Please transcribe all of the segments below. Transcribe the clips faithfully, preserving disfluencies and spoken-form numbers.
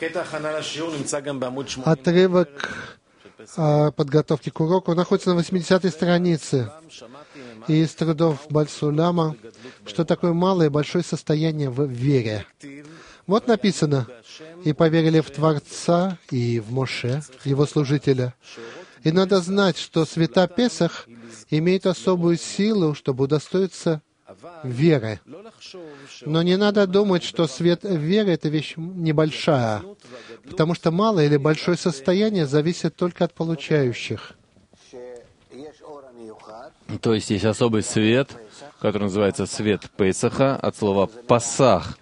Отрывок о подготовке к уроку находится на восьмидесятой странице. И из трудов Бальсулама, что такое малое и большое состояние в вере. Вот написано: «И поверили в Творца и в Моше, его служителя». И надо знать, что света Песах имеют особую силу, чтобы удостоиться веры. Но не надо думать, что свет веры — это вещь небольшая, потому что малое или большое состояние зависит только от получающих. То есть есть особый свет, который называется свет Песаха, от слова «пасах».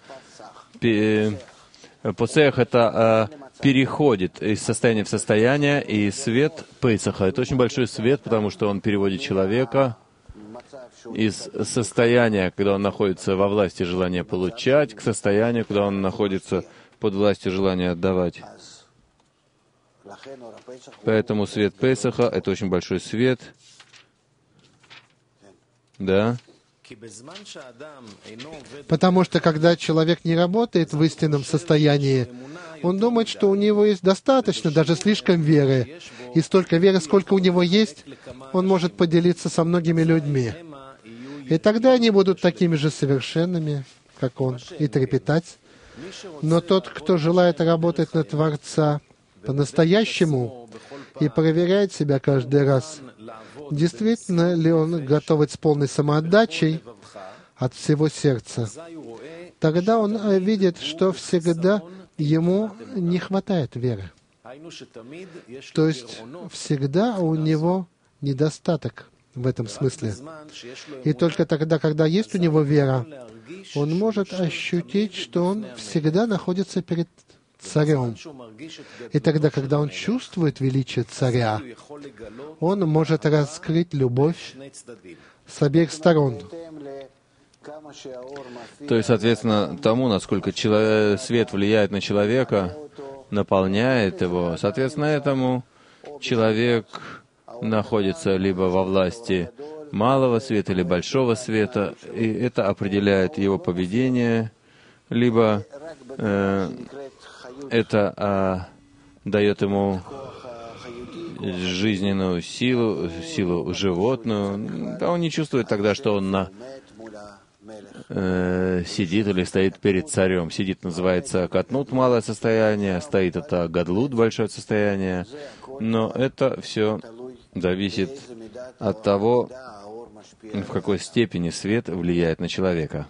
Песах — это э, переходит из состояния в состояние, и свет Песаха — это очень большой свет, потому что он переводит человека из состояния, когда он находится во власти желания получать, к состоянию, когда он находится под властью желания отдавать. Поэтому свет Песаха — это очень большой свет. Да. Потому что, когда человек не работает в истинном состоянии, он думает, что у него есть достаточно, даже слишком веры. И столько веры, сколько у него есть, он может поделиться со многими людьми. И тогда они будут такими же совершенными, как он, и трепетать. Но тот, кто желает работать на Творца по-настоящему и проверяет себя каждый раз, действительно ли он готов с полной самоотдачей от всего сердца, тогда он видит, что всегда ему не хватает веры. То есть всегда у него недостаток в этом смысле. И только тогда, когда есть у него вера, он может ощутить, что он всегда находится перед царем. И тогда, когда он чувствует величие царя, он может раскрыть любовь с обеих сторон. То есть, соответственно, тому, насколько человек, свет влияет на человека, наполняет его, соответственно, этому человек находится либо во власти малого света или большого света, и это определяет его поведение, либо э, это а, дает ему жизненную силу, силу животную. Да, он не чувствует тогда, что он на, э, сидит или стоит перед царем. Сидит, называется катнут, малое состояние, стоит — это гадлут, большое состояние. Но это все зависит от того, в какой степени свет влияет на человека.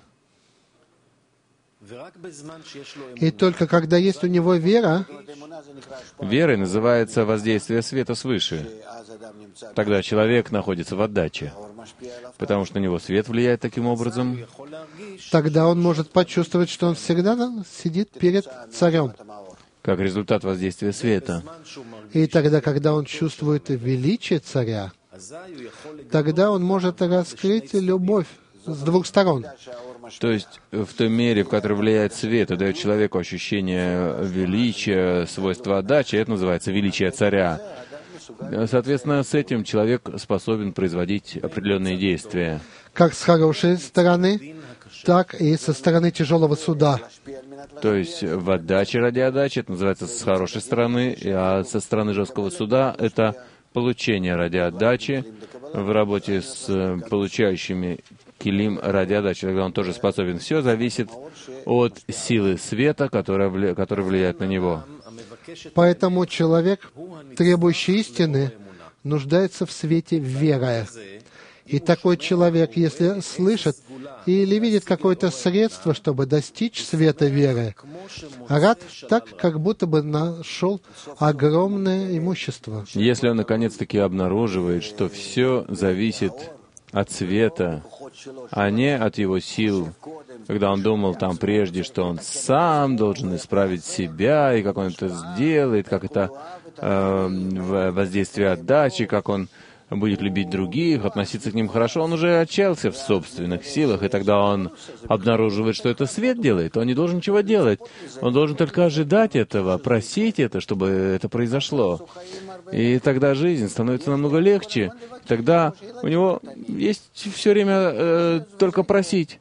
И только когда есть у него вера, верой называется воздействие света свыше. Тогда человек находится в отдаче, потому что на него свет влияет таким образом. Тогда он может почувствовать, что он всегда сидит перед царем, как результат воздействия света. И тогда, когда он чувствует величие царя, тогда он может раскрыть любовь с двух сторон. То есть в той мере, в которой влияет свет и дает человеку ощущение величия, свойства отдачи, это называется величие царя. Соответственно, с этим человек способен производить определенные действия. Как с хорошей стороны, так и со стороны тяжелого суда. То есть в отдаче ради отдачи, это называется с хорошей стороны, а со стороны жесткого суда это получение ради отдачи. В работе с получающими килим ради отдачи, тогда он тоже способен. Все зависит от силы света, которая, вли... которая влияет на него. Поэтому человек, требующий истины, нуждается в свете веры. И такой человек, если слышит или видит какое-то средство, чтобы достичь света веры, рад так, как будто бы нашел огромное имущество. Если он наконец-таки обнаруживает, что все зависит от света, а не от его сил, когда он думал там прежде, что он сам должен исправить себя, и как он это сделает, как это э, воздействие отдачи, как он будет любить других, относиться к ним хорошо, он уже отчаялся в собственных силах, и тогда он обнаруживает, что это свет делает, он не должен ничего делать, он должен только ожидать этого, просить это, чтобы это произошло. И тогда жизнь становится намного легче, тогда у него есть все время э, только просить.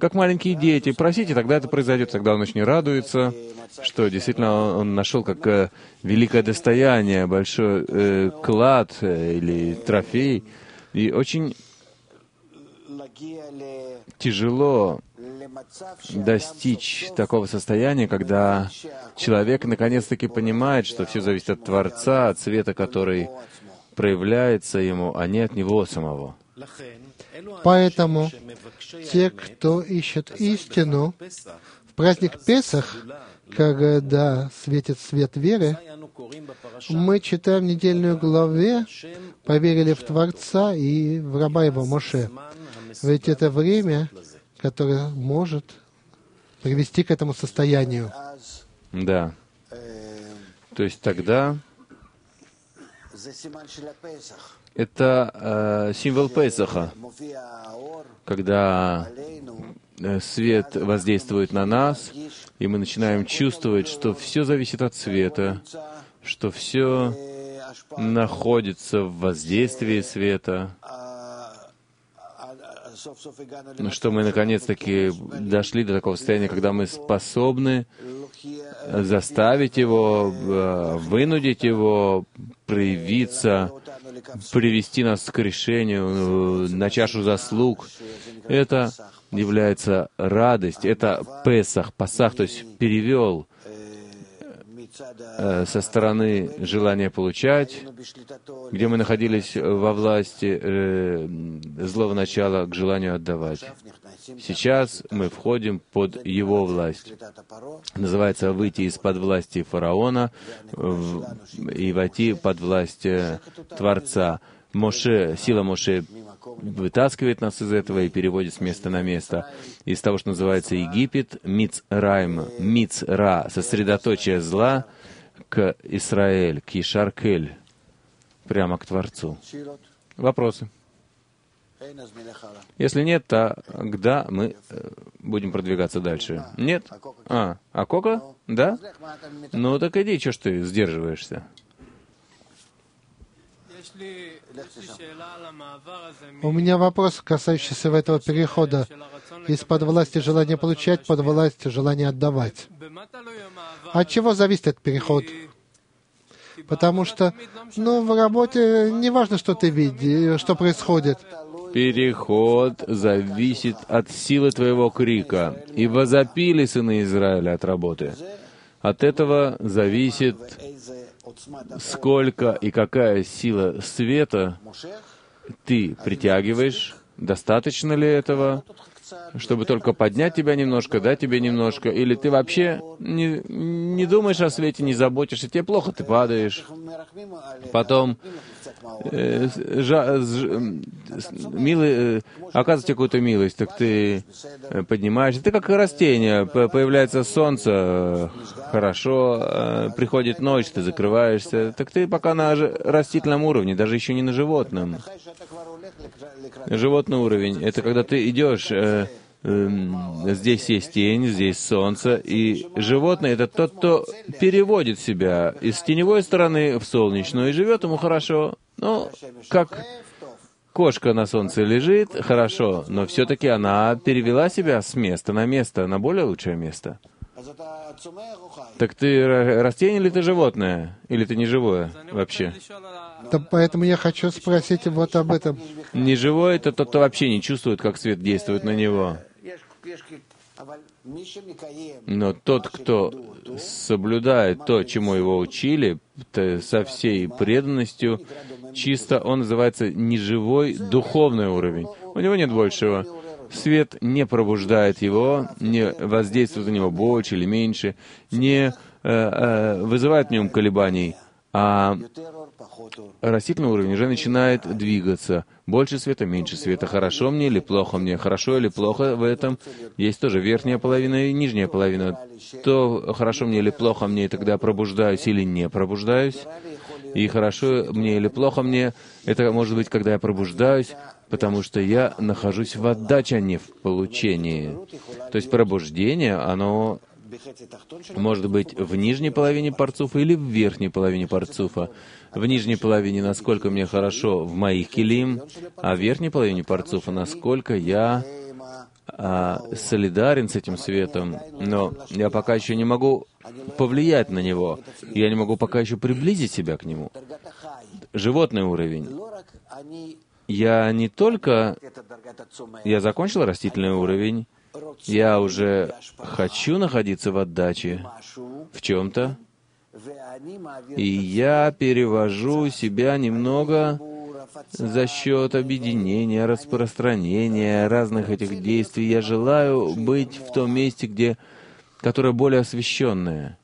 как маленькие дети. Просите, тогда это произойдет. Тогда он очень радуется, что действительно он нашел как э, великое достояние, большой э, клад э, или трофей. И очень тяжело достичь такого состояния, когда человек наконец-таки понимает, что все зависит от Творца, от света, который проявляется ему, а не от него самого. Поэтому те, кто ищет истину, в праздник Песах, когда светит свет веры, мы читаем в недельной главе, поверили в Творца и в раба его Моше. Ведь это время, которое может привести к этому состоянию. Да. То есть тогда это э, символ Песаха, когда свет воздействует на нас, и мы начинаем чувствовать, что все зависит от света, что все находится в воздействии света, что мы наконец-таки дошли до такого состояния, когда мы способны заставить его, вынудить его проявиться, привести нас к решению, на чашу заслуг. Это является радость, это Песах, Пасах, то есть перевел э, со стороны желания получать, где мы находились во власти э, злого начала, к желанию отдавать. Сейчас мы входим под его власть. Называется «выйти из-под власти фараона в, и войти под власть э, Творца». Моше, сила Моше вытаскивает нас из этого и переводит с места на место. Из того, что называется Египет, Мицраим, Мицра, сосредоточие зла, к Исраэль, к Ишаркель, прямо к Творцу. Вопросы? Если нет, то когда мы будем продвигаться дальше? Нет? А, а Кока? Да? Ну так иди, что ж ты сдерживаешься? У меня вопрос, касающийся этого перехода из-под власти желания получать под власть желания отдавать. От чего зависит этот переход? Потому что, ну, в работе не важно, что ты видишь, что происходит. Переход зависит от силы твоего крика. «И возопили сыны Израиля» от работы. От этого зависит, сколько и какая сила света ты притягиваешь, достаточно ли этого, чтобы только поднять тебя немножко, дать тебе немножко, или ты вообще не, не думаешь о свете, не заботишься, тебе плохо, ты падаешь. Потом э, жа, ж, милый, э, оказывает тебе какую-то милость, так ты поднимаешься. Ты как растение, появляется солнце, э, хорошо, э, приходит ночь, ты закрываешься. Так ты пока на растительном уровне, даже еще не на животном. Животный уровень — это когда ты идешь, э, э, здесь есть тень, здесь солнце, и животное — это тот, кто переводит себя из теневой стороны в солнечную, и живет ему хорошо. Ну, как кошка на солнце лежит, хорошо, но все-таки она перевела себя с места на место, на более лучшее место. Так ты растение или ты животное? Или ты не живое вообще? Да, поэтому я хочу спросить вот об этом. Неживой — это тот, кто вообще не чувствует, как свет действует на него. Но тот, кто соблюдает то, чему его учили, со всей преданностью, чисто он называется неживой духовный уровень. У него нет большего. Свет не пробуждает его, не воздействует на него больше или меньше, не э, э, вызывает в нем колебаний, а растительный уровень уже начинает двигаться. Больше света, меньше света. Хорошо мне или плохо мне? Хорошо или плохо в этом? Есть тоже верхняя половина и нижняя половина. То хорошо мне или плохо мне, и тогда пробуждаюсь или не пробуждаюсь. И хорошо мне или плохо мне, это может быть, когда я пробуждаюсь, потому что я нахожусь в отдаче, а не в получении. То есть пробуждение, оно может быть в нижней половине парцуфа или в верхней половине парцуфа. В нижней половине, насколько мне хорошо в моих килим, а в верхней половине парцуфа, насколько я а, солидарен с этим светом, но я пока еще не могу повлиять на него. Я не могу пока еще приблизить себя к нему. Животный уровень. Я не только... Я закончил растительный уровень, я уже хочу находиться в отдаче в чем-то, и я перевожу себя немного за счет объединения, распространения разных этих действий. Я желаю быть в том месте, где, которое более освященное.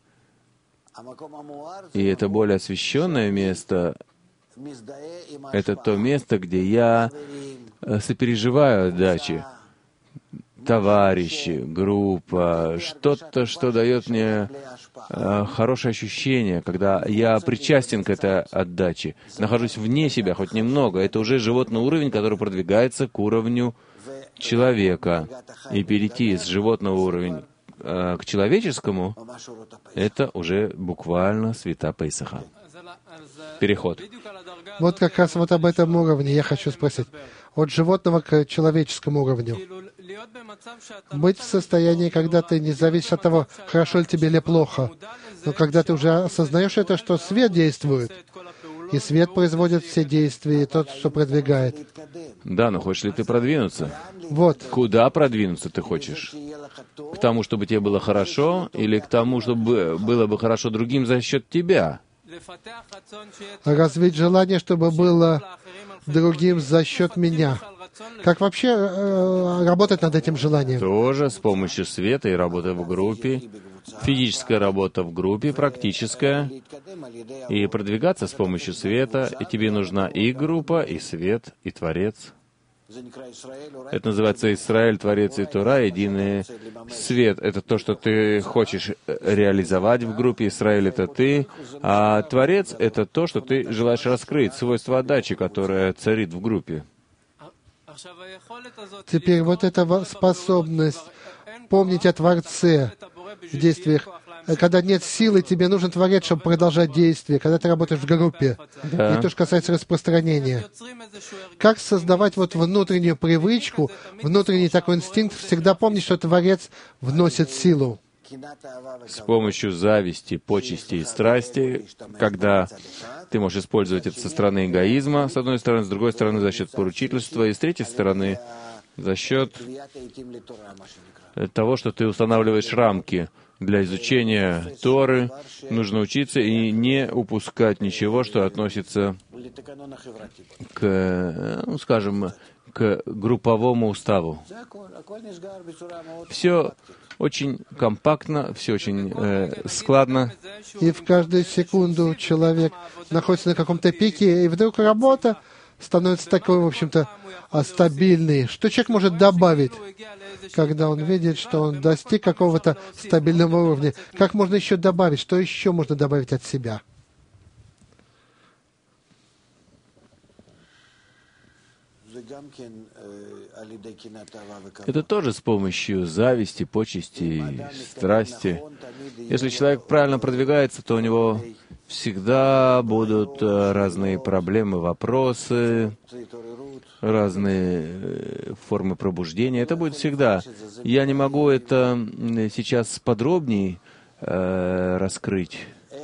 И это более освященное место — это то место, где я сопереживаю отдаче. Товарищи, группа, что-то, что дает мне э, хорошее ощущение, когда я причастен к этой отдаче, нахожусь вне себя хоть немного. Это уже животный уровень, который продвигается к уровню человека. И перейти с животного уровня э, к человеческому — это уже буквально света Пейсаха. Переход. Вот как раз вот об этом уровне я хочу спросить. От животного к человеческому уровню. Быть в состоянии, когда ты не зависишь от того, хорошо ли тебе или плохо, но когда ты уже осознаешь это, что свет действует, и свет производит все действия, и тот, что продвигает. Да, но хочешь ли ты продвинуться? Вот. Куда продвинуться ты хочешь? К тому, чтобы тебе было хорошо, или к тому, чтобы было бы хорошо другим за счет тебя? Развить желание, чтобы было другим за счет меня. Как вообще э, работать над этим желанием? Тоже с помощью света и работы в группе. Физическая работа в группе, практическая. И продвигаться с помощью света. И тебе нужна и группа, и свет, и Творец. Это называется Израиль, Творец и Тора, единый свет. Это то, что ты хочешь реализовать в группе. Израиль — это ты, а Творец — это то, что ты желаешь раскрыть, свойство отдачи, которое царит в группе. Теперь вот эта способность помнить о Творце в действиях. Когда нет силы, тебе нужен Творец, чтобы продолжать действие, когда ты работаешь в группе. Да. И то, что касается распространения. Как создавать вот внутреннюю привычку, внутренний такой инстинкт, всегда помнить, что Творец вносит силу? С помощью зависти, почести и страсти, когда ты можешь использовать это со стороны эгоизма, с одной стороны, с другой стороны, за счет поручительства, и с третьей стороны, за счет того, что ты устанавливаешь рамки для изучения Торы. Нужно учиться и не упускать ничего, что относится к, ну, скажем, к групповому уставу. Все очень компактно, все очень э, складно. И в каждую секунду человек находится на каком-то пике, и вдруг работа становится такой, в общем-то, стабильной. Что человек может добавить, когда он видит, что он достиг какого-то стабильного уровня? Как можно еще добавить? Что еще можно добавить от себя? Это тоже с помощью зависти, почести, страсти. Если человек правильно продвигается, то у него всегда будут разные проблемы, вопросы, разные формы пробуждения. Это будет всегда. Я не могу это сейчас подробнее э, раскрыть.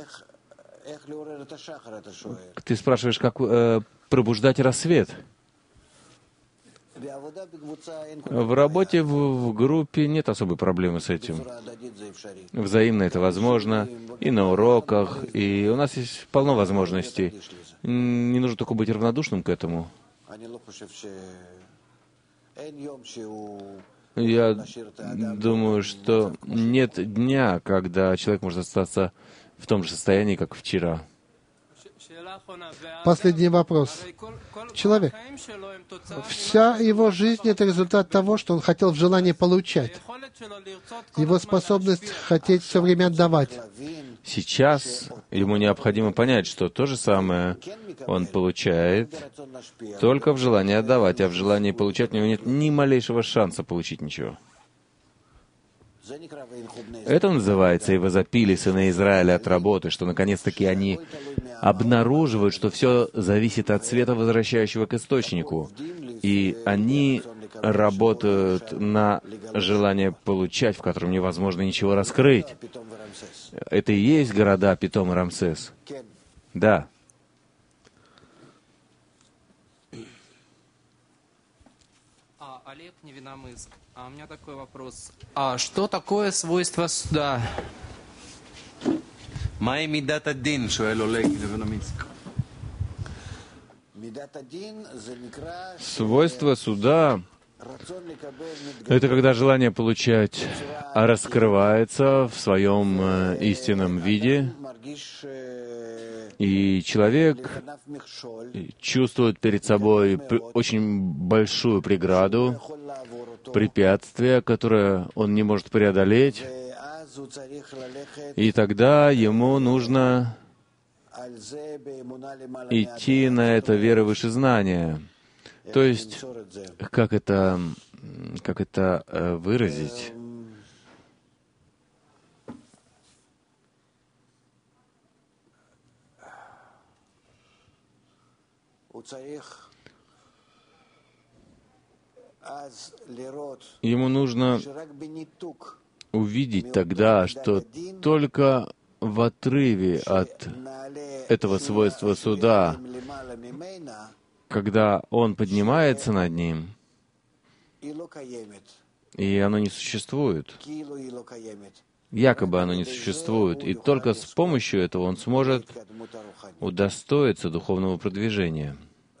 Ты спрашиваешь, как э, пробуждать рассвет? В работе в, в группе нет особой проблемы с этим. Взаимно это возможно. И на уроках, и у нас есть полно возможностей. Не нужно только быть равнодушным к этому. Я думаю, что нет дня, когда человек может остаться в том же состоянии, как вчера. Последний вопрос. Человек, вся его жизнь — это результат того, что он хотел в желании получать. Его способность хотеть все время отдавать. Сейчас ему необходимо понять, что то же самое он получает только в желании отдавать, а в желании получать у него нет ни малейшего шанса получить ничего. Это называется «И возопили сыны Израиля от работы», что наконец-таки они обнаруживают, что все зависит от света, возвращающего к источнику. И они работают на желание получать, в котором невозможно ничего раскрыть. Это и есть города Питом и Рамсес. Да. Олег, Невиномыск. А у меня такой вопрос. А что такое свойство суда? מהי מידת הדין? שואל אולג נבנמיסק. Свойство суда — это когда желание получать раскрывается в своем э, истинном виде, и человек чувствует перед собой п- очень большую преграду, препятствие, которое он не может преодолеть, и тогда ему нужно идти на это верой выше знания. То есть, как это, как это э, выразить? Ему нужно увидеть тогда, что только в отрыве от этого свойства суда, когда он поднимается над ним, и оно не существует, якобы оно не существует, и только с помощью этого он сможет удостоиться духовного продвижения.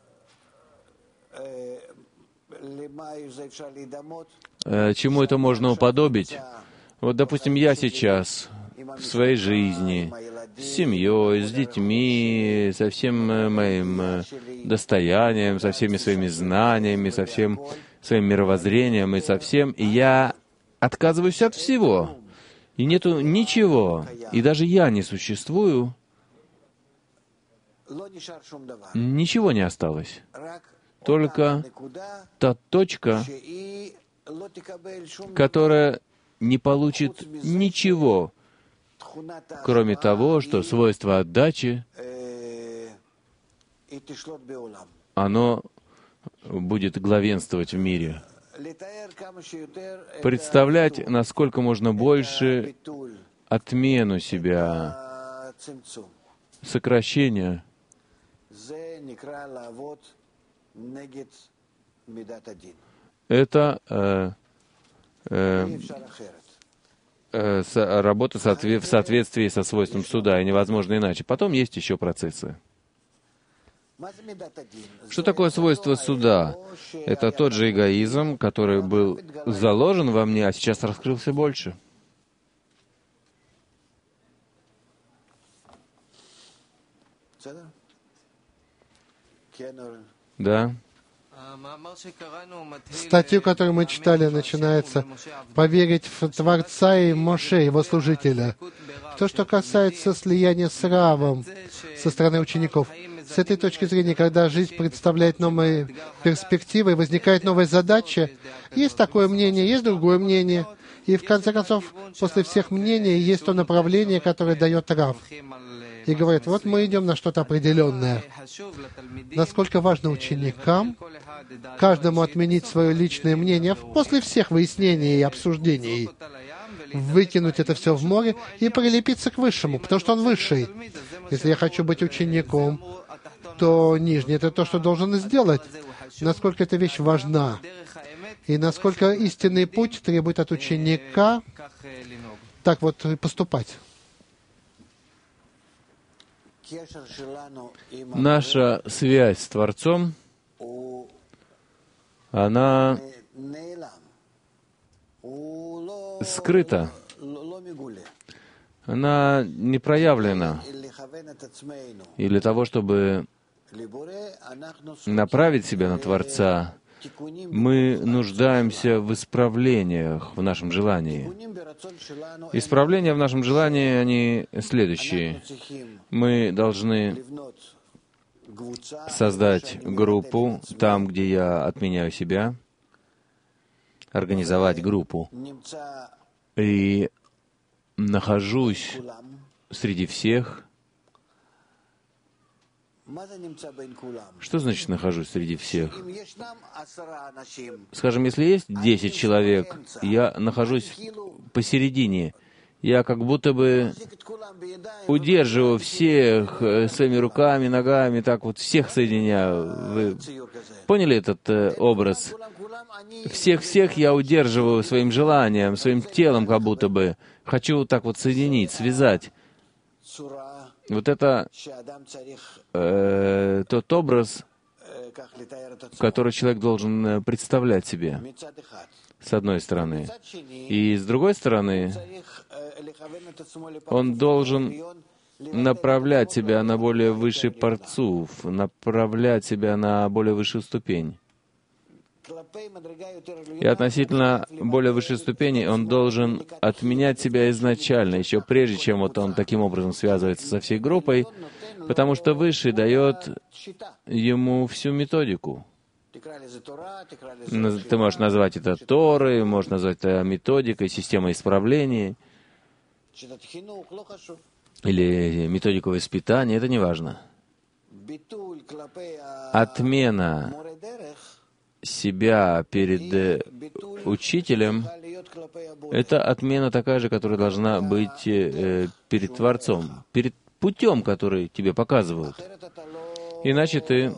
Э, Чему это можно уподобить? Вот, допустим, я сейчас в своей жизни с семьей, с детьми, со всем э, моим э, достоянием, со всеми своими знаниями, со всем своим мировоззрением и со всем, и я отказываюсь от всего, и нету ничего, и даже я не существую, ничего не осталось. Только та точка, которая не получит ничего, кроме того, что свойство отдачи, оно будет главенствовать в мире. Представлять, насколько можно больше отмену себя, сокращение, это э, э, э, со, работа соотве- в соответствии со свойством суда, и невозможно иначе. Потом есть еще процессы. Что такое свойство суда? Это тот же эгоизм, который был заложен во мне, а сейчас раскрылся больше. Да. Статью, которую мы читали, начинается «Поверить в Творца и Моше, его служителя». То, что касается слияния с Равом со стороны учеников. С этой точки зрения, когда жизнь представляет новые перспективы, возникает новая задача, есть такое мнение, есть другое мнение. И в конце концов, после всех мнений, есть то направление, которое дает Рав. И говорит, вот мы идем на что-то определенное. Насколько важно ученикам каждому отменить свое личное мнение после всех выяснений и обсуждений, выкинуть это все в море и прилепиться к Высшему, потому что Он Высший. Если я хочу быть учеником, то нижнее — это то, что должен сделать. Насколько эта вещь важна, и насколько истинный путь требует от ученика так вот поступать. Наша связь с Творцом, она скрыта, она не проявлена. И для того, чтобы направить себя на Творца, мы нуждаемся в исправлениях в нашем желании. Исправления в нашем желании, они следующие. Мы должны создать группу там, где я отменяю себя, организовать группу, и нахожусь среди всех, Что значит «нахожусь среди всех»? Скажем, если есть десять человек, я нахожусь посередине. Я как будто бы удерживаю всех своими руками, ногами, так вот всех соединяю. Вы поняли этот э, образ? Всех-всех я удерживаю своим желанием, своим телом как будто бы. Хочу так вот соединить, связать. Вот это э, тот образ, который человек должен представлять себе, с одной стороны. И с другой стороны, он должен направлять себя на более высший парцуф, направлять себя на более высшую ступень. И относительно более высшей ступени он должен отменять себя изначально, еще прежде, чем вот он таким образом связывается со всей группой, потому что Высший дает ему всю методику. Ты можешь назвать это Торой, можешь назвать это методикой, системой исправлений, или методику воспитания, это не важно. Отмена себя перед учителем — это отмена такая же, которая должна быть э, перед Творцом, перед путем, который тебе показывают. Иначе ты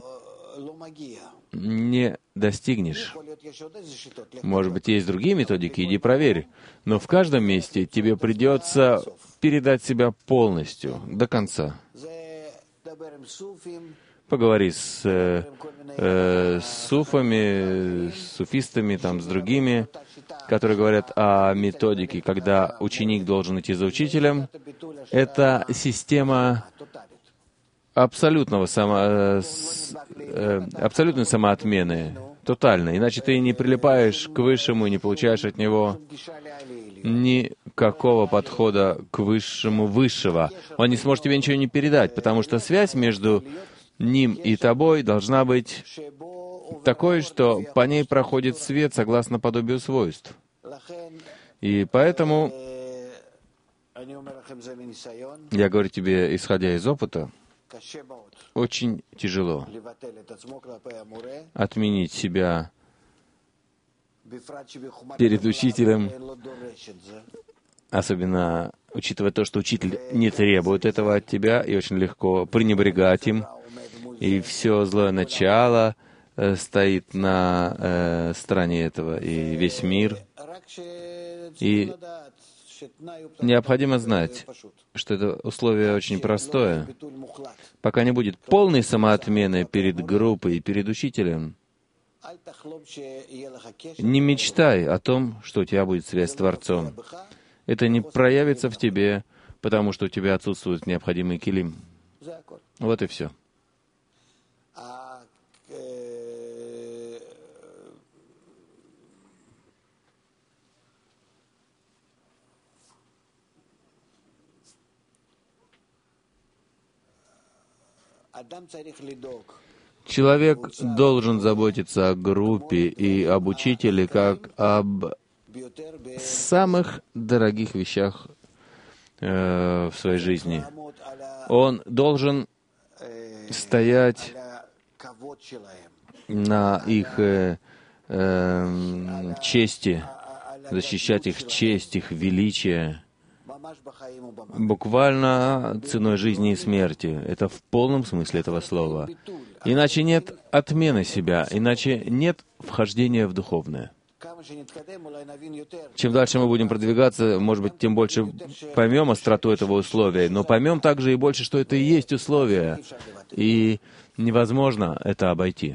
не достигнешь. Может быть, есть другие методики, иди проверь. Но в каждом месте тебе придется передать себя полностью, до конца. Поговори с, э, э, с суфами, с суфистами, там, с другими, которые говорят о методике, когда ученик должен идти за учителем. Это система абсолютного само, э, с, э, абсолютной самоотмены, тотальной. Иначе ты не прилипаешь к Высшему и не получаешь от Него никакого подхода к Высшему Высшего. Он не сможет тебе ничего не передать, потому что связь между Ним и тобой должна быть такой, что по ней проходит свет согласно подобию свойств. И поэтому я говорю тебе, исходя из опыта, очень тяжело отменить себя перед учителем, особенно учитывая то, что учитель не требует этого от тебя, и очень легко пренебрегать им. И все злое начало э, стоит на э, стороне этого, и весь мир. И необходимо знать, что это условие очень простое. Пока не будет полной самоотмены перед группой и перед учителем, не мечтай о том, что у тебя будет связь с Творцом. Это не проявится в тебе, потому что у тебя отсутствует необходимый килим. Вот и все. Человек должен заботиться о группе и об учителе как об самых дорогих вещах э, в своей жизни. Он должен стоять на их э, э, чести, защищать их честь, их величие, буквально ценой жизни и смерти. Это в полном смысле этого слова. Иначе нет отмены себя, иначе нет вхождения в духовное. Чем дальше мы будем продвигаться, может быть, тем больше поймем остроту этого условия, но поймем также и больше, что это и есть условие, и невозможно это обойти.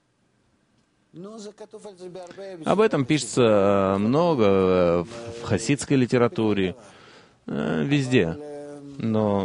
Об этом пишется много в хасидской литературе, везде. Но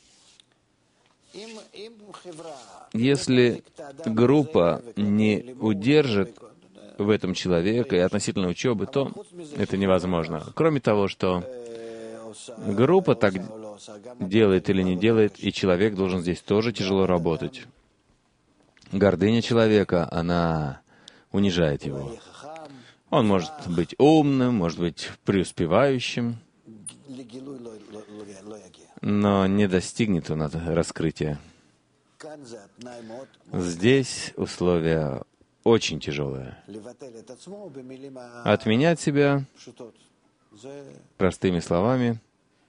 если группа не удержит в этом человека и относительно учебы, то это невозможно. Кроме того, что группа так делает или не делает, и человек должен здесь тоже тяжело работать. Гордыня человека, она унижает его. Он может быть умным, может быть преуспевающим, но не достигнет он раскрытия. Здесь условия очень тяжелые. Отменять себя простыми словами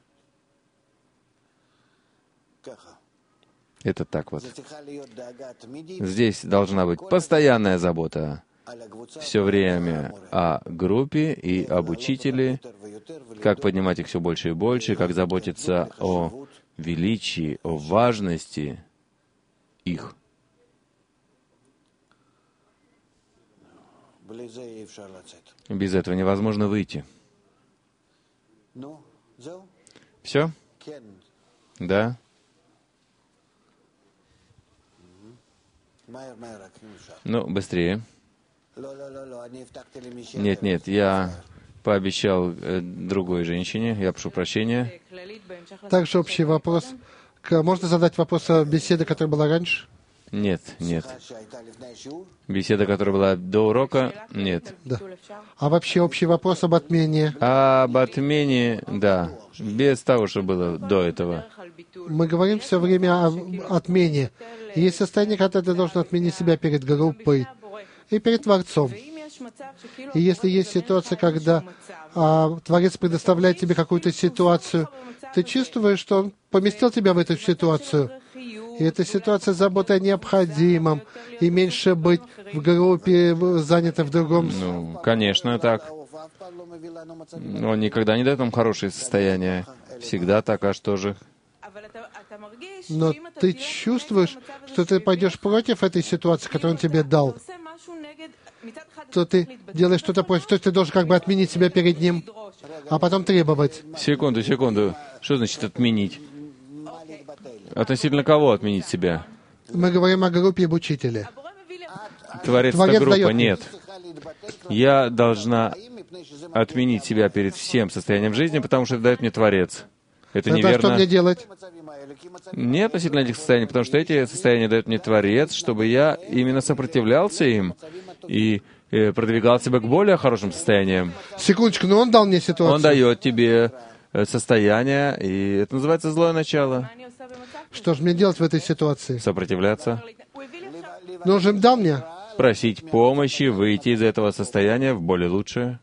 — это так вот. Здесь должна быть постоянная забота все время о группе и об учителе, как поднимать их все больше и больше, как заботиться о величии, о важности их. Без этого невозможно выйти. Все? Да? Ну, быстрее. Нет, нет, я пообещал э, другой женщине, я прошу прощения. Также общий вопрос. К- Можно задать вопрос о беседе, которая была раньше? Нет, нет. Беседа, которая была до урока, нет. Да. А вообще общий вопрос об отмене. Об отмене, да, без того, что было до этого. Мы говорим все время о отмене. Есть состояние, когда ты должен отменить себя перед группой и перед Творцом. И если есть ситуация, когда а, Творец предоставляет тебе какую-то ситуацию, ты чувствуешь, что Он поместил тебя в эту ситуацию. И эта ситуация заботы о необходимом, и меньше быть в группе, занятой в другом. Ну, конечно, так. Он никогда не дает нам хорошее состояние. Всегда так, а что же? Но ты чувствуешь, что ты пойдешь против этой ситуации, которую Он тебе дал, то ты делаешь что-то против, то есть ты должен как бы отменить себя перед Ним, а потом требовать. Секунду, секунду. Что значит отменить? Относительно кого отменить себя? Мы говорим о группе и об учителе. Творец — это Творец группа? дает. Нет. Я должна отменить себя перед всем состоянием жизни, потому что это дает мне Творец. Это Тогда что неверно. мне делать? Не относительно этих состояний, потому что эти состояния дают мне Творец, чтобы я именно сопротивлялся им и э, продвигал себя к более хорошим состояниям. Секундочку, но Он дал мне ситуацию. Он дает тебе э, состояние, и это называется злое начало. Что же мне делать в этой ситуации? Сопротивляться, Но Он же дал мне. просить помощи, выйти из этого состояния в более лучшее.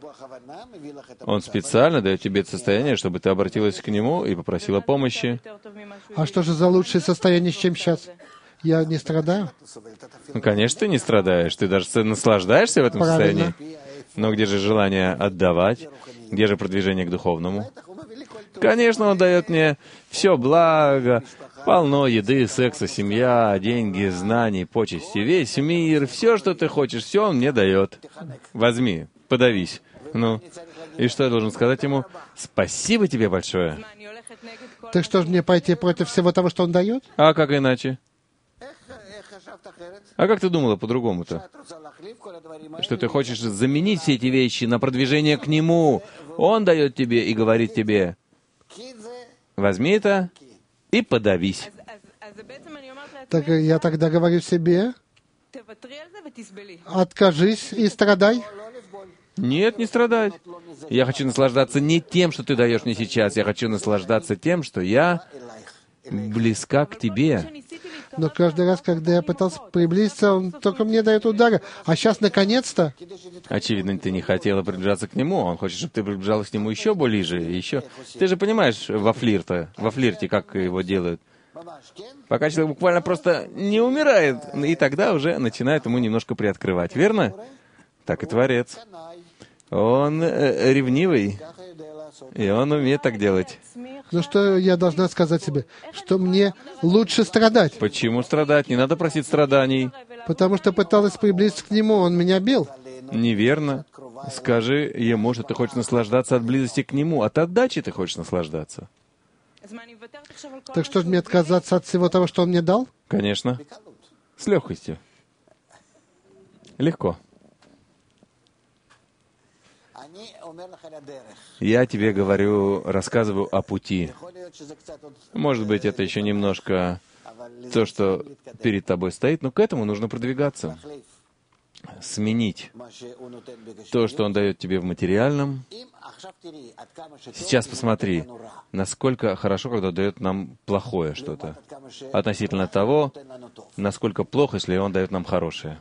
Он специально дает тебе это состояние, чтобы ты обратилась к Нему и попросила помощи. А что же за лучшее состояние, чем сейчас? Я не страдаю? Ну, конечно, ты не страдаешь, ты даже наслаждаешься в этом Правильно. состоянии. Но где же желание отдавать? Где же продвижение к духовному? Конечно, Он дает мне все благо, полно еды, секса, семья, деньги, знаний, почести, весь мир, все, что ты хочешь, все Он мне дает. Возьми, подавись. Ну, и что я должен сказать Ему? Спасибо тебе большое. Так что же мне пойти против всего того, что Он дает? А как иначе? А как ты думала по-другому-то? Что ты хочешь заменить все эти вещи на продвижение к Нему. Он дает тебе и говорит тебе: возьми это и подавись. Так я тогда говорю себе, откажись и страдай. Нет, не страдать. Я хочу наслаждаться не тем, что ты даешь мне сейчас. Я хочу наслаждаться тем, что я близка к тебе. Но каждый раз, когда я пытался приблизиться, Он только мне дает удары. А сейчас, наконец-то, Очевидно, ты не хотела приближаться к Нему. Он хочет, чтобы ты приближалась к Нему еще ближе, еще. Ты же понимаешь во флирте, во флирте, как его делают. Пока человек буквально просто не умирает, и тогда уже начинает ему немножко приоткрывать. Верно? Так и Творец. Он э, ревнивый, и он умеет так делать. ну что я должна сказать себе? Что мне лучше страдать, Почему страдать? Не надо просить страданий. потому что пыталась приблизиться к Нему, Он меня бил. Неверно. Скажи ему, что ты хочешь наслаждаться от близости к Нему, от отдачи ты хочешь наслаждаться. Так что же мне отказаться от всего того, что Он мне дал? Конечно. С легкостью. Легко. Я тебе говорю, рассказываю о пути. Может быть, это еще немножко то, что перед тобой стоит, но к этому нужно продвигаться. Сменить то, что Он дает тебе в материальном. Сейчас посмотри, насколько хорошо, когда дает нам плохое что-то. относительно того, насколько плохо, если Он дает нам хорошее.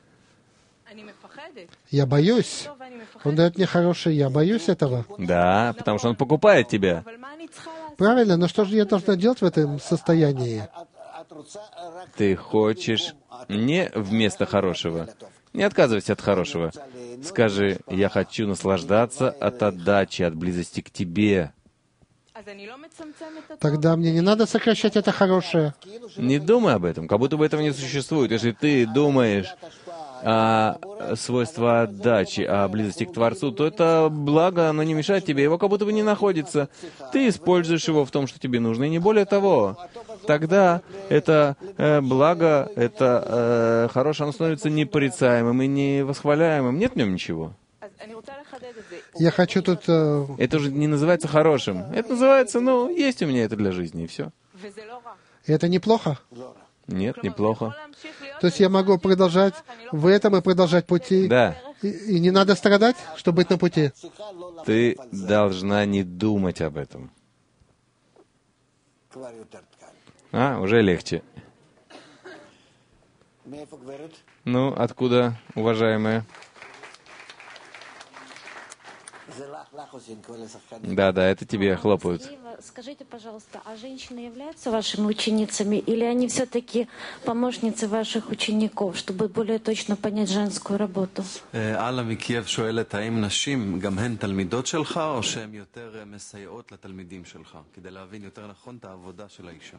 Я боюсь. Он дает мне хорошее, я боюсь этого. Да, потому что Он покупает тебя. Правильно, но что же я должна делать в этом состоянии? Ты хочешь не вместо хорошего. Не отказывайся от хорошего. Скажи, я хочу наслаждаться от отдачи, от близости к тебе. Тогда мне не надо сокращать это хорошее. Не думай об этом, как будто бы этого не существует. Если ты думаешь о свойстве отдачи, о близости к Творцу, то это благо, оно не мешает тебе, его как будто бы не находится. Ты используешь его в том, что тебе нужно, и не более того. Тогда это э, благо, это э, хорошее, оно становится непорицаемым и не восхваляемым. Нет в нем ничего. Я хочу тут... э, Это уже не называется хорошим. Это называется, ну, есть у меня это для жизни, и все. Это неплохо? Нет, неплохо. То есть я могу продолжать в этом и продолжать пути? Да. И, и не надо страдать, чтобы быть на пути? Ты должна не думать об этом. А, уже легче. Ну, откуда, уважаемая? Да, да, это тебе хлопают. Скажите, пожалуйста, а женщины являются вашими ученицами, или они все-таки помощницы ваших учеников, чтобы более точно понять женскую работу? אללה מקייב שואלת, האם נשים גם הן תלמידות שלך, או שהן יותר מסייעות לתלמידים שלך, כדי להבין יותר נכון את העבודה של האישה?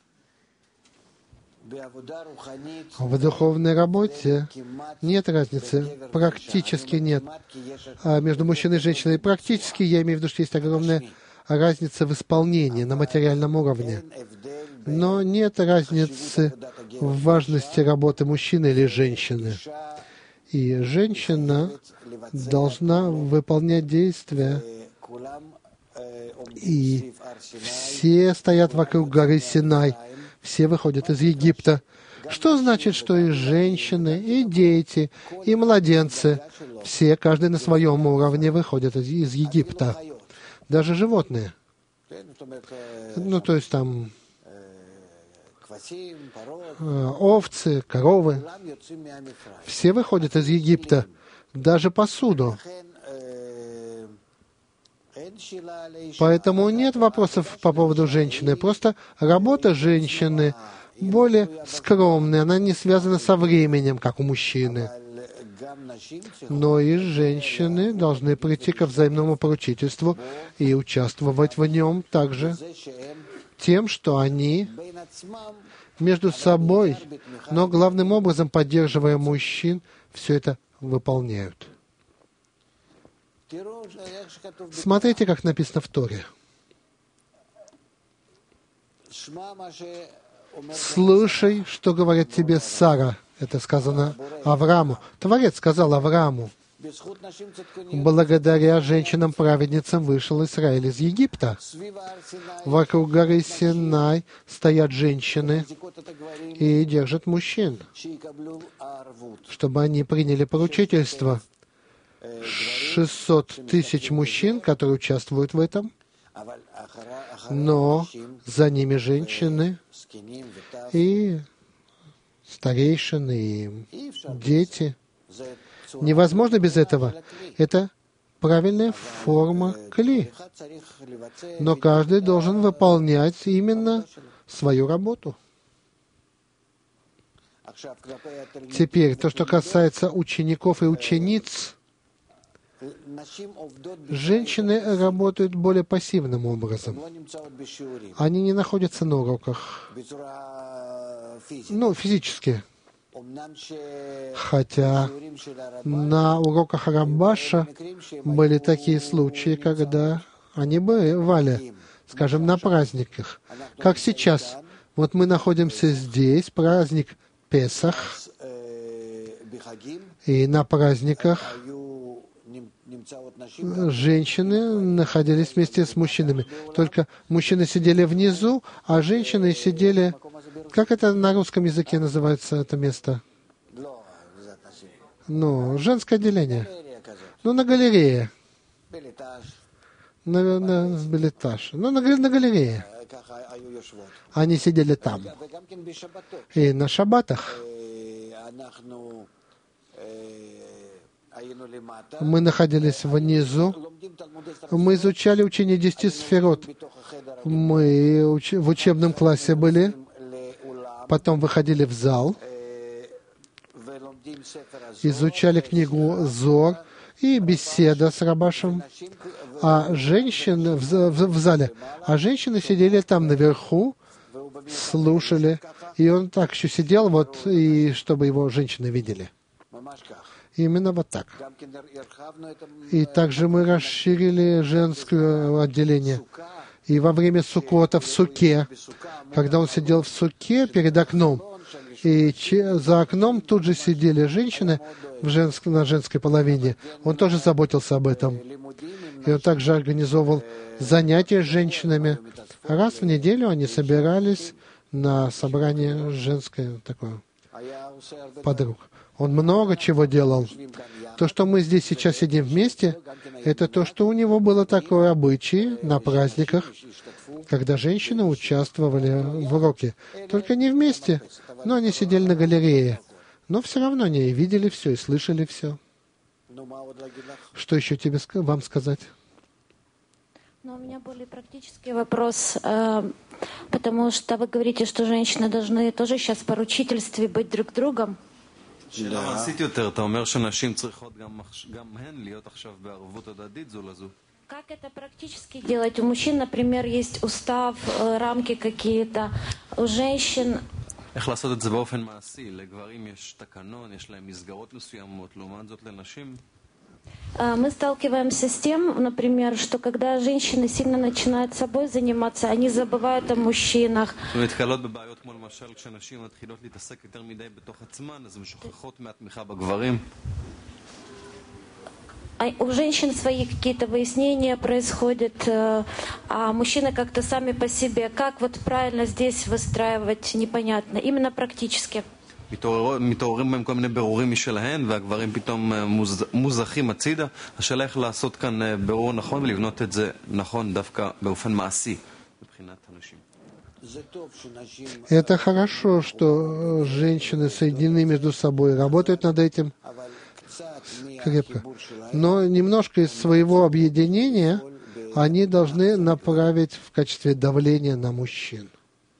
В духовной работе нет разницы, практически нет. А между мужчиной и женщиной практически, я имею в виду, что есть огромная разница в исполнении на материальном уровне. Но нет разницы в важности работы мужчины или женщины. И женщина должна выполнять действия, и все стоят вокруг горы Синай, все выходят из Египта. Что значит, что и женщины, и дети, и младенцы, все, каждый на своем уровне, выходят из, из Египта. Даже животные. Ну, то есть там овцы, коровы. Все выходят из Египта. Даже посуду. Поэтому нет вопросов по поводу женщины. Просто работа женщины более скромная, она не связана со временем, как у мужчины. Но и женщины должны прийти ко взаимному поручительству и участвовать в нем также тем, что они между собой, но главным образом, поддерживая мужчин, все это выполняют. Смотрите, как написано в Торе. «Слушай, что говорит тебе Сара». Это сказано Аврааму. Творец сказал Аврааму: «Благодаря женщинам-праведницам вышел Израиль из Египта. Вокруг горы Синай стоят женщины и держат мужчин, чтобы они приняли поручительство. шестьсот тысяч мужчин, которые участвуют в этом, но за ними женщины и старейшины, и дети. Невозможно без этого. Это правильная форма кли. Но каждый должен выполнять именно свою работу. Теперь, то, что касается учеников и учениц, женщины работают более пассивным образом. Они не находятся на уроках, ну, физически. Хотя на уроках Рамбаша были такие случаи, когда они бывали, скажем, на праздниках. Как сейчас. Вот мы находимся здесь, праздник Песах, и на праздниках женщины находились вместе с мужчинами. Только мужчины сидели внизу, а женщины сидели... Как это на русском языке называется, это место? Ну, женское отделение. Ну, на галерее. На, на билетаж. Ну, на, на галерее. Они сидели там. И на шаббатах мы находились внизу. Мы изучали учение десяти сферот. Мы в учебном классе были. Потом выходили в зал. Изучали книгу Зор и беседа с Рабашем. А женщины в, в, в зале. А женщины сидели там наверху, слушали. И он так еще сидел, вот, и чтобы его женщины видели. Именно вот так. И также мы расширили женское отделение. И во время Суккота в суке, когда он сидел в суке перед окном, и за окном тут же сидели женщины в женск... на женской половине, он тоже заботился об этом. И он также организовывал занятия с женщинами. Раз в неделю они собирались на собрание женское такое подруг. Он много чего делал. То, что мы здесь сейчас сидим вместе, это то, что у него было такое обычай на праздниках, когда женщины участвовали в уроке. Только не вместе, но они сидели на галерее. Но все равно они и видели все, и слышали все. Что еще тебе вам сказать? Ну, у меня более практический вопрос, потому что вы говорите, что женщины должны тоже сейчас в поручительстве быть друг другом. שאלה מעשית יותר, אתה אומר שנשים צריכות גם הן להיות עכשיו בערבות הדדית זו לזו. Как это практически делать? У мужчин, например, есть устав, рамки какие-то. У женщин... איך לעשות את זה באופן מעשי? לגברים יש תקנון, יש להם מסגרות מסוימות, לעומת זאת לנשים? Мы сталкиваемся с тем, например, что когда женщины сильно начинают собой заниматься, они забывают о мужчинах. ונתקלות בבעיות כמו למשל כשנשים מתחילות להתעסק יותר מדי בתוך עצמן, אז הן שוכחות מהתמיכה בגברים. У женщин свои какие-то выяснения происходят, а мужчины как-то сами по себе. Как вот правильно здесь выстраивать, непонятно, именно практически. מתעוררים בהם כל מיני ברורים משלהן, והגברים פתאום מוזכים הצידה. השאלה איך לעשות כאן ברור נכון ולבנות את זה נכון דווקא באופן מעשי מבחינת הנשים. Это хорошо, что женщины соединены между собой, работают над этим крепко. Но немножко из своего объединения они должны направить в качестве давления на мужчин.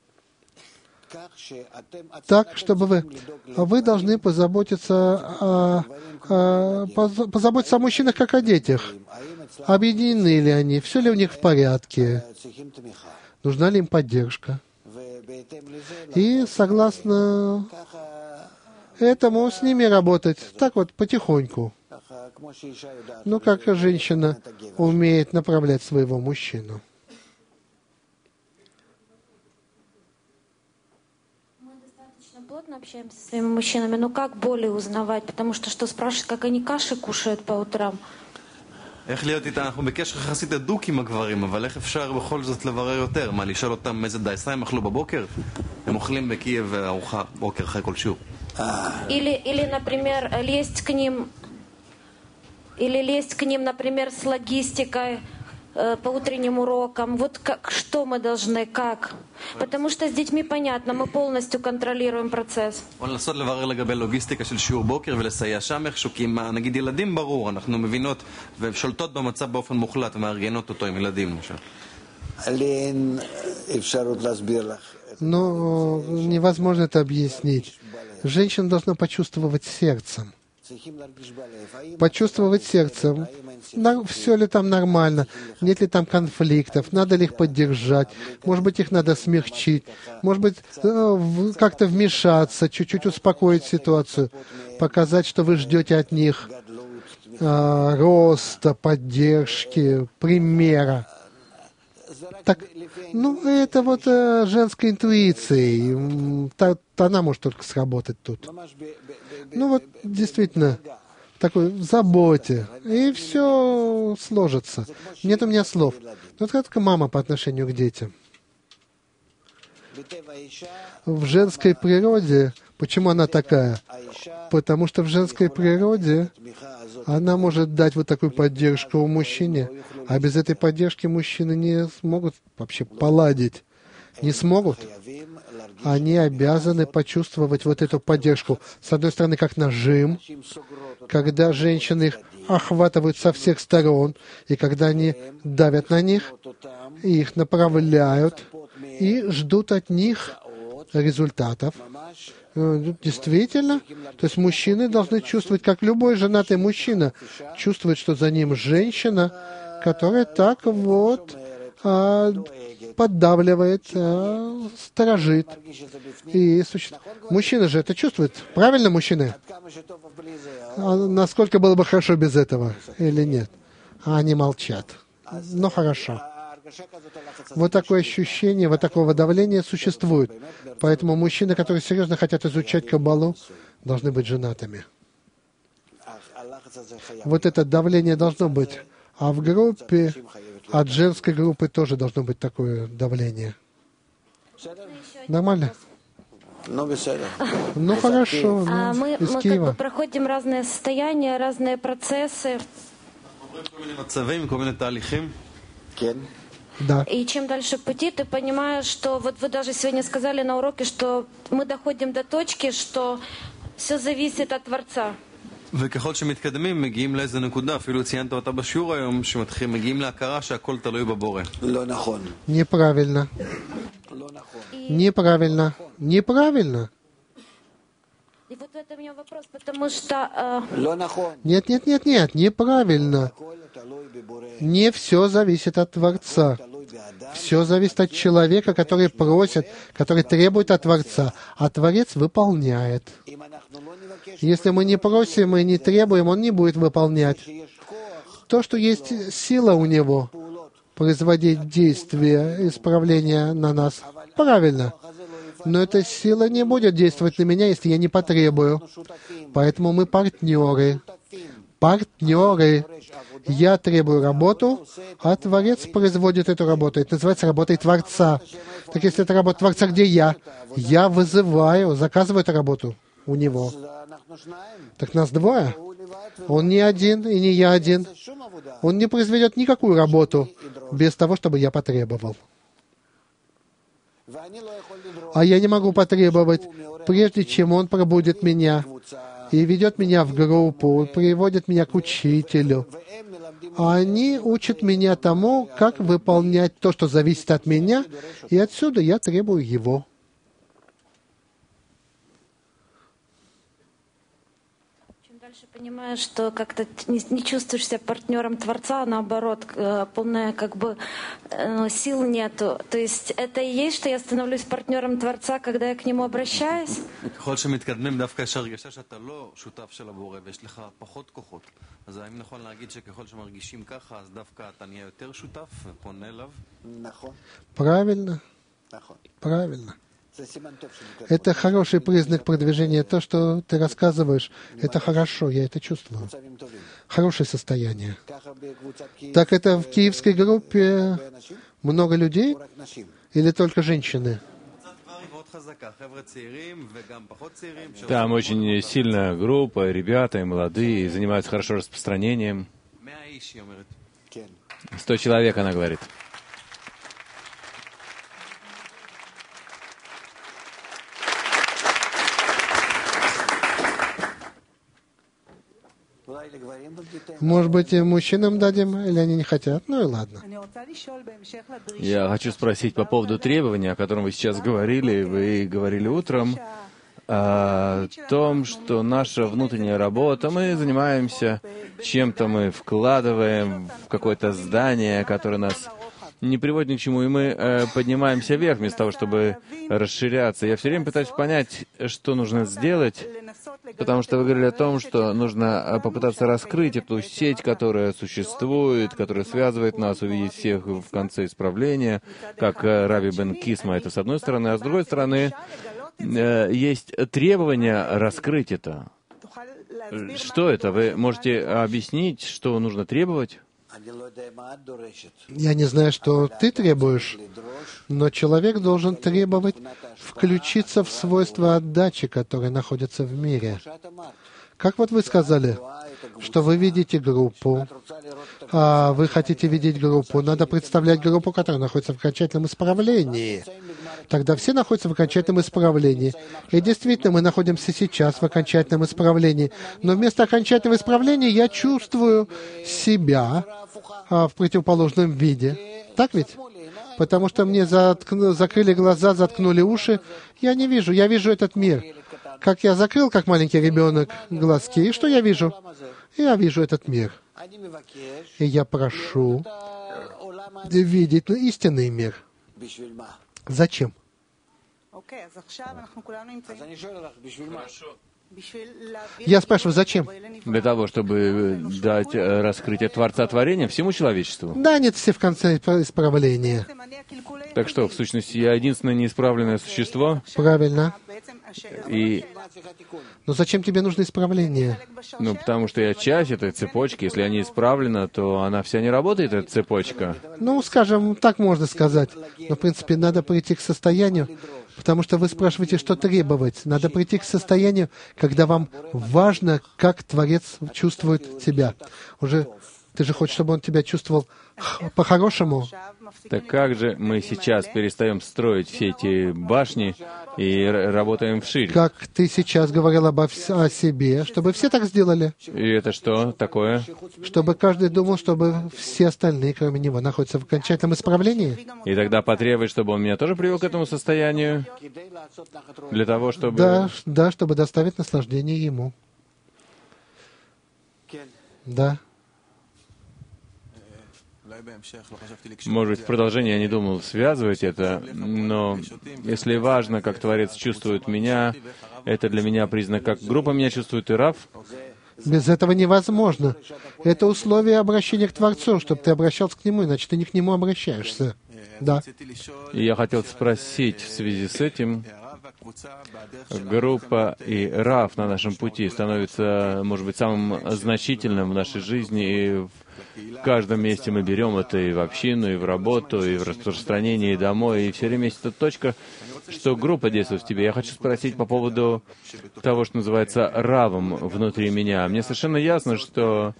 Так, чтобы вы, вы должны позаботиться о, о, позаботиться о мужчинах, как о детях. Объединены ли они? Все ли у них в порядке? Нужна ли им поддержка? И согласно этому с ними работать так вот потихоньку. Ну, как женщина умеет направлять своего мужчину. Плотно общаемся со своими мужчинами, но как более узнавать? Потому что что спрашивают, как они каши кушают по утрам? איך להיות איתה? אנחנו בקשר יחסית הדוק עם הגברים, אבל איך אפשר בכל זאת לברר יותר? מה, לשאול אותם איזה דייסה הם אכלו בבוקר? הם אוכלים בקייב ארוחה בוקר אחרי כל שיעור. Или, или, например, лезть к ним, или лезть к ним, например, с логистикой, по утренним урокам. Вот как, что мы должны, как? Потому что с детьми понятно, мы полностью контролируем процесс. לנסות לברר לגבי לוגיסטיקה של שיעור בוקר ולסייע שם איכשהו, כי נגיד ילדים ברור, אנחנו מבינות ושולטות במצב באופן מוחלט ומארגנות אותו עם ילדים למשל. Но невозможно это объяснить. Женщина должна почувствовать сердцем. Почувствовать сердцем, все ли там нормально, нет ли там конфликтов, надо ли их поддержать, может быть, их надо смягчить, может быть, как-то вмешаться, чуть-чуть успокоить ситуацию, показать, что вы ждете от них а, роста, поддержки, примера. Так, ну, это вот а, женской интуицией, та, она может только сработать тут. Ну вот, действительно, такой заботе, и все сложится. Нет у меня слов. Но это как мама по отношению к детям. В женской природе, почему она такая? Потому что в женской природе она может дать вот такую поддержку мужчине, а без этой поддержки мужчины не смогут вообще поладить. не смогут, они обязаны почувствовать вот эту поддержку. С одной стороны, как нажим, когда женщины их охватывают со всех сторон, и когда они давят на них, и их направляют, и ждут от них результатов. Действительно, то есть мужчины должны чувствовать, как любой женатый мужчина чувствует, что за ним женщина, которая так вот а, поддавливает, а, сторожит. И суще... Мужчина же это чувствует. Правильно, мужчины? А насколько было бы хорошо без этого или нет? А они молчат. Ну, хорошо. Вот такое ощущение, вот такого давления существует. Поэтому мужчины, которые серьезно хотят изучать Каббалу, должны быть женатыми. Вот это давление должно быть. А в группе, от женской группы тоже должно быть такое давление. Нормально? Ну хорошо, А ну, мы, из мы как Киева. бы проходим разные состояния, разные процессы. Да. И чем дальше пути, ты понимаешь, что вот вы даже сегодня сказали на уроке, что мы доходим до точки, что все зависит от Творца. וככל שמתקדמים, מגיעים לאיזה נקודה, אפילו ציינת אותה בשיעור היום, שמגיעים להכרה שהכל תלוי בבורא. Неправильно. Неправильно. Неправильно. И вот это у меня вопрос, потому что... э, Нет, нет, нет, нет, неправильно. Не все зависит от Творца. Все зависит от человека, который просит, который требует от Творца, а Творец выполняет. Если мы не просим и не требуем, Он не будет выполнять. То, что есть сила у Него производить действия, исправления на нас, правильно. Но эта сила не будет действовать на меня, если я не потребую. Поэтому мы партнеры. Партнеры. Я требую работу, а Творец производит эту работу. Это называется работой Творца. Так если это работа Творца, где я? Я вызываю, заказываю эту работу у Него. Так нас двое. Он не один, и не я один. Он не произведет никакую работу без того, чтобы я потребовал. А я не могу потребовать, прежде чем Он пробудит меня и ведет меня в группу, приводит меня к учителю. А они учат меня тому, как выполнять то, что зависит от меня, и отсюда я требую Его. Чем дальше понимаешь, что как-то не, не чувствуешь себя партнером Творца, а наоборот, э, полная как бы э, сил нету. То есть это и есть, что я становлюсь партнером Творца, когда я к Нему обращаюсь? ככל שמתקדמים, דווקא יש הרגשה שאתה לא שותף של הבורא ויש לך פחות כוחות. אז האם נכון להגיד שככל שמרגישים ככה, אז דווקא אתה נהיה יותר שותף ופונה אליו? Правильно. Правильно. Это хороший признак продвижения. То, что ты рассказываешь, это хорошо, я это чувствую. Хорошее состояние. Так это в киевской группе много людей или только женщины? Там очень сильная группа, ребята и молодые, занимаются хорошо распространением. Сто человек, она говорит. Может быть, и мужчинам дадим, или они не хотят? Ну и ладно. Я хочу спросить по поводу требования, о котором вы сейчас говорили. Вы говорили утром о том, что наша внутренняя работа, мы занимаемся чем-то, мы вкладываем в какое-то здание, которое нас не приводит ни к чему, и мы э, поднимаемся вверх вместо того, чтобы расширяться. Я все время пытаюсь понять, что нужно сделать, потому что вы говорили о том, что нужно попытаться раскрыть эту сеть, которая существует, которая связывает нас, увидеть всех в конце исправления, как Раби Бен Кисма, это с одной стороны, а с другой стороны, э, есть требование раскрыть это. Что это? Вы можете объяснить, что нужно требовать? Я не знаю, что ты требуешь, но человек должен требовать включиться в свойства отдачи, которые находятся в мире. Как вот вы сказали, что вы видите группу, а вы хотите видеть группу, надо представлять группу, которая находится в окончательном исправлении. тогда все находятся в окончательном исправлении. И действительно, мы находимся сейчас в окончательном исправлении. Но вместо окончательного исправления я чувствую себя а, в противоположном виде. Так ведь? Потому что мне заткну, закрыли глаза, заткнули уши. Я не вижу, я вижу этот мир. Как я закрыл, как маленький ребенок, глазки. И что я вижу? Я вижу этот мир. И я прошу видеть истинный мир. Зачем? Я спрашиваю, зачем? Для того, чтобы дать раскрытие Творца творения всему человечеству. Да, нет, все в конце исправления. Так что, в сущности, я единственное неисправленное существо. Правильно. И... Но зачем тебе нужно исправление? Ну, потому что я часть этой цепочки. Если она не исправлена, то она вся не работает, эта цепочка. Ну, скажем, так можно сказать. Но, в принципе, надо прийти к состоянию, потому что вы спрашиваете, что требовать. Надо прийти к состоянию, когда вам важно, как Творец чувствует тебя. Уже ты же хочешь, чтобы он тебя чувствовал по-хорошему. Так как же мы сейчас перестаем строить все эти башни и работаем вширь? Как ты сейчас говорил обо вс- о себе, чтобы все так сделали. И это что такое? Чтобы каждый думал, чтобы все остальные, кроме него, находятся в окончательном исправлении. И тогда потребовать, чтобы он меня тоже привел к этому состоянию? Для того, чтобы... Да, да, чтобы доставить наслаждение ему. Да. Может быть, в продолжение я не думал связывать это, но если важно, как Творец чувствует меня, это для меня признак, как группа меня чувствует и Рав. Без этого невозможно. Это условие обращения к Творцу, чтобы ты обращался к Нему, иначе ты не к Нему обращаешься. Да. И я хотел спросить в связи с этим, группа и Рав на нашем пути становится, может быть, самым значительным в нашей жизни, и в каждом месте мы берем это и в общину, и в работу, и в распространение, и домой, и все время есть эта точка, что группа действует в тебе. Я хочу спросить по поводу того, что называется равом внутри меня. Мне совершенно ясно, что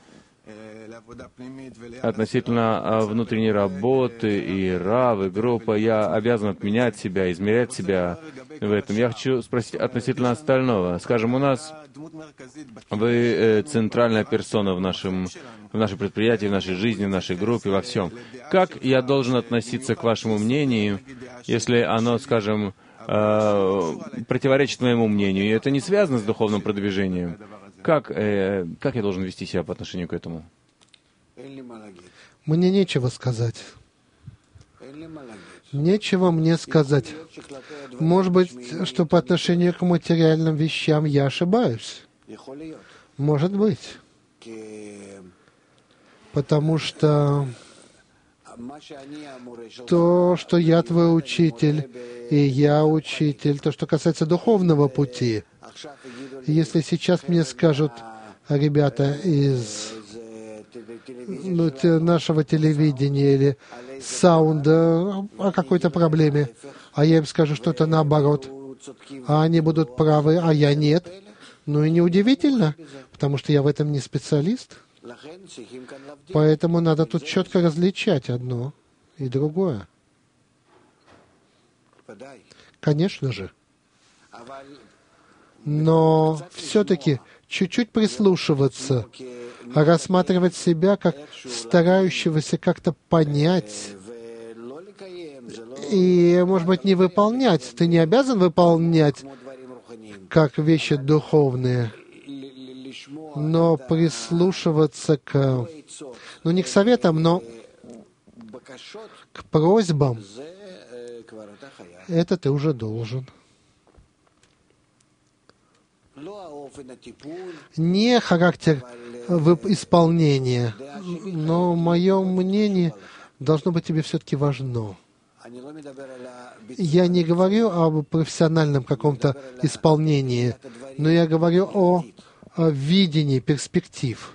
относительно внутренней работы и рав, и группа, я обязан отменять себя, измерять себя в этом. Я хочу спросить относительно остального. Скажем, у нас вы э, центральная персона в нашем, в нашем предприятии, в нашей жизни, в нашей группе, во всем. Как я должен относиться к вашему мнению, если оно, скажем, э, противоречит моему мнению, и это не связано с духовным продвижением? Как, э, как я должен вести себя по отношению к этому? Мне нечего сказать. Нечего мне сказать. Может быть, что по отношению к материальным вещам я ошибаюсь. Может быть. Потому что то, что я твой учитель, и я учитель, то, что касается духовного пути, если сейчас мне скажут ребята из ну, те, нашего телевидения или саунда о какой-то проблеме, а я им скажу что-то наоборот, а они будут правы, а я нет. Ну и неудивительно, потому что я в этом не специалист. Поэтому надо тут четко различать одно и другое. Конечно же. Но все-таки чуть-чуть прислушиваться, рассматривать себя как старающегося как-то понять и, может быть, не выполнять. Ты не обязан выполнять как вещи духовные, но прислушиваться к, ну не к советам, но к просьбам. Это ты уже должен. Не характер исполнения, но мое мнение должно быть тебе все-таки важно. Я не говорю об профессиональном каком-то исполнении, но я говорю о, о видении перспектив.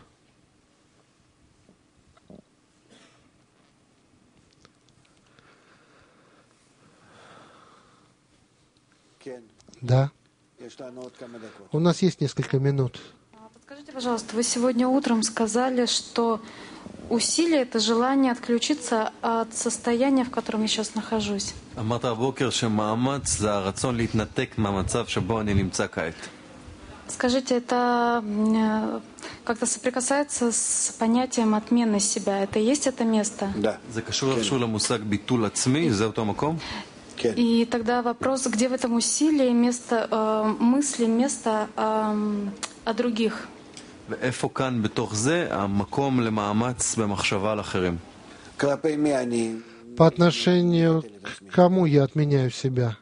Да. У нас есть несколько минут. Подскажите, пожалуйста, вы сегодня утром сказали, что усилие, это желание отключиться от состояния, в котором я сейчас нахожусь. אמרת הבוקר שמאמץ זה הרצון להתנתק מהמצב שבו אני נמצא כעת. Скажите, это э, как-то соприкасается с понятием отмены себя? Это и есть это место? Да. זה קשור איכשהו למושג ביטול עצמי, זה אותו מקום? И тогда вопрос, где в этом усилии место э, мысли, место э, о других? ואיפה כאן בתוך זה המקום למאמץ במחשבה על אחרים? כלפי מי אני? По отношению к кому я отменяю себя?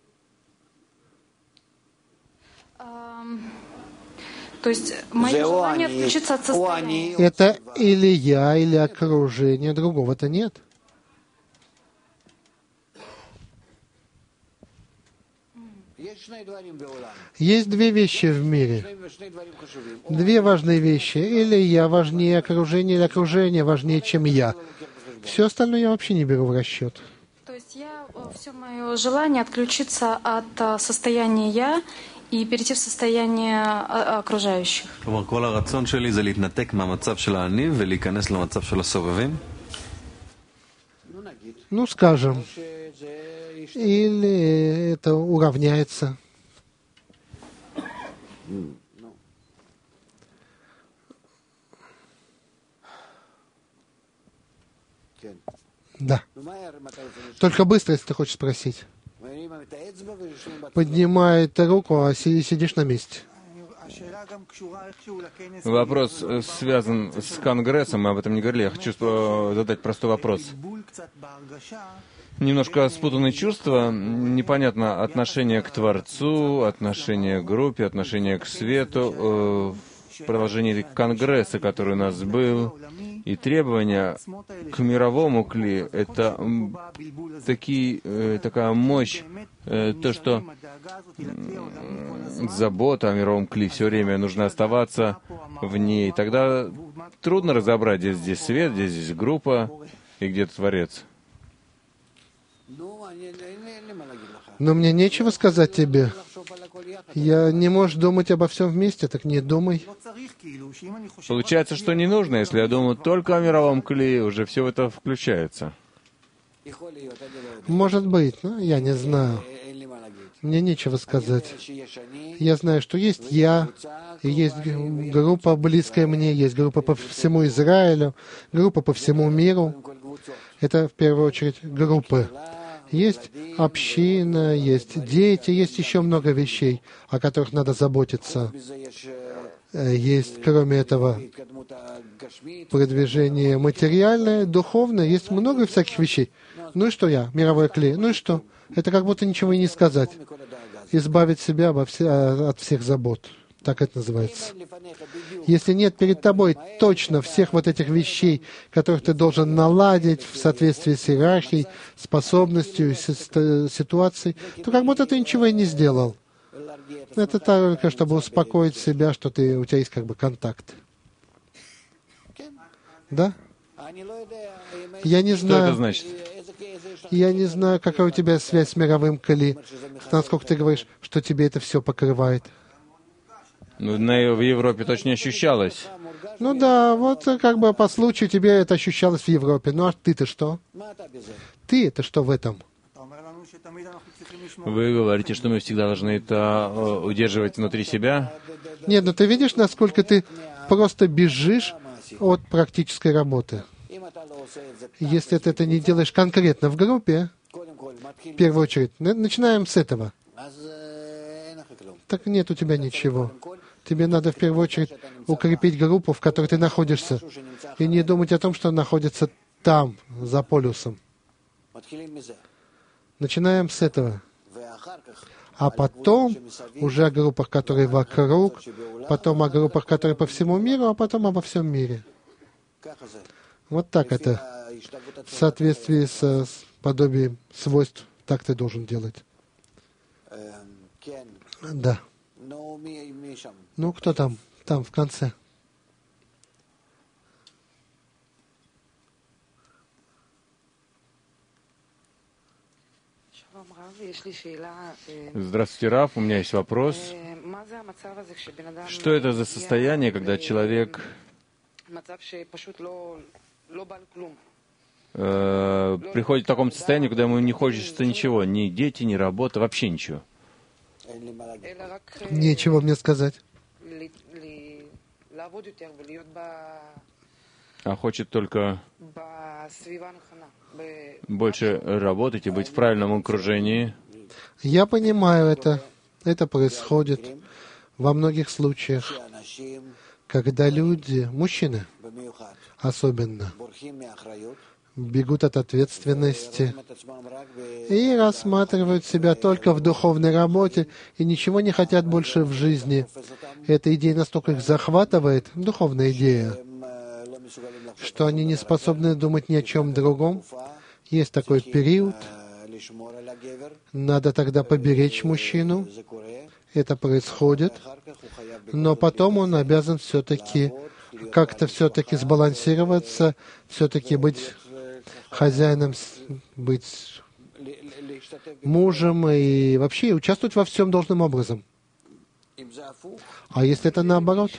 То есть мое желание отключиться от состояния. Это или я, или окружение, другого-то нет. Есть две вещи в мире. Две важные вещи. Или я важнее окружения, или окружение важнее, чем я. Все остальное я вообще не беру в расчет. То есть я, все мое желание отключиться от состояния я и перейти в состояние окружающих. כלומר, כל הרצון שלי זה להתנתק מהמצב של האני ולהיכנס למצב של הסובבים? Ну, скажем, или это уравняется. Да. Только быстро, если ты хочешь спросить. Поднимает руку, а си- сидишь на месте. Вопрос связан с Конгрессом, мы об этом не говорили. Я хочу задать простой вопрос. Немножко спутанные чувства, непонятно отношение к Творцу, отношение к группе, отношение к свету, в продолжении Конгресса, который у нас был, и требования к мировому кли — это такие, такая мощь, то, что забота о мировом кли все время нужно оставаться в ней. Тогда трудно разобрать, где здесь свет, где здесь группа и где-то Творец. Но мне нечего сказать тебе. Я не можешь думать обо всем вместе, так не думай. Получается, что не нужно, если я думаю только о мировом кли, уже все это включается. Может быть, но я не знаю. Мне нечего сказать. Я знаю, что есть я, и есть группа близкая мне, есть группа по всему Израилю, группа по всему миру. Это в первую очередь группы. Есть община, есть дети, есть еще много вещей, о которых надо заботиться. Есть, кроме этого, продвижение материальное, духовное, есть много всяких вещей. Ну и что я, мировой клей? Ну и что? Это как будто ничего и не сказать. Избавить себя обо все, от всех забот. Так это называется. Если нет перед тобой точно всех вот этих вещей, которых ты должен наладить в соответствии с иерархией, способностью, ситуацией, то как будто ты ничего и не сделал. Это только, чтобы успокоить себя, что ты, у тебя есть как бы контакт. Да? Я не знаю. Что это значит? Я не знаю, какая у тебя связь с мировым кли, насколько ты говоришь, что тебе это все покрывает. Ну, на, в Европе точно не ощущалось. Ну да, вот как бы по случаю тебе это ощущалось в Европе. Ну а ты-то что? Ты это что в этом? Вы говорите, что мы всегда должны это удерживать внутри себя? Нет, ну ты видишь, насколько ты просто бежишь от практической работы. Если ты это не делаешь конкретно в группе, в первую очередь, начинаем с этого. Так нет у тебя ничего. Тебе надо в первую очередь укрепить группу, в которой ты находишься, и не думать о том, что находится там, за полюсом. Начинаем с этого. А потом уже о группах, которые вокруг, потом о группах, которые по всему миру, а потом обо всем мире. Вот так это. В соответствии с подобием свойств, так ты должен делать. Да. Ну, кто там? Там, в конце. Здравствуйте, Раф. У меня есть вопрос. Что это за состояние, когда человек э, приходит в таком состоянии, когда ему не хочется ничего, ни дети, ни работа, вообще ничего. Нечего мне сказать. А хочет только больше работать и быть в правильном окружении. Я понимаю это. Это происходит во многих случаях, когда люди, мужчины особенно, бегут от ответственности и рассматривают себя только в духовной работе и ничего не хотят больше в жизни. Эта идея настолько их захватывает, духовная идея, что они не способны думать ни о чем другом. Есть такой период. Надо тогда поберечь мужчину. Это происходит. Но потом он обязан все-таки как-то все-таки сбалансироваться, все-таки быть хозяином, быть мужем и вообще участвовать во всем должным образом. А если это наоборот?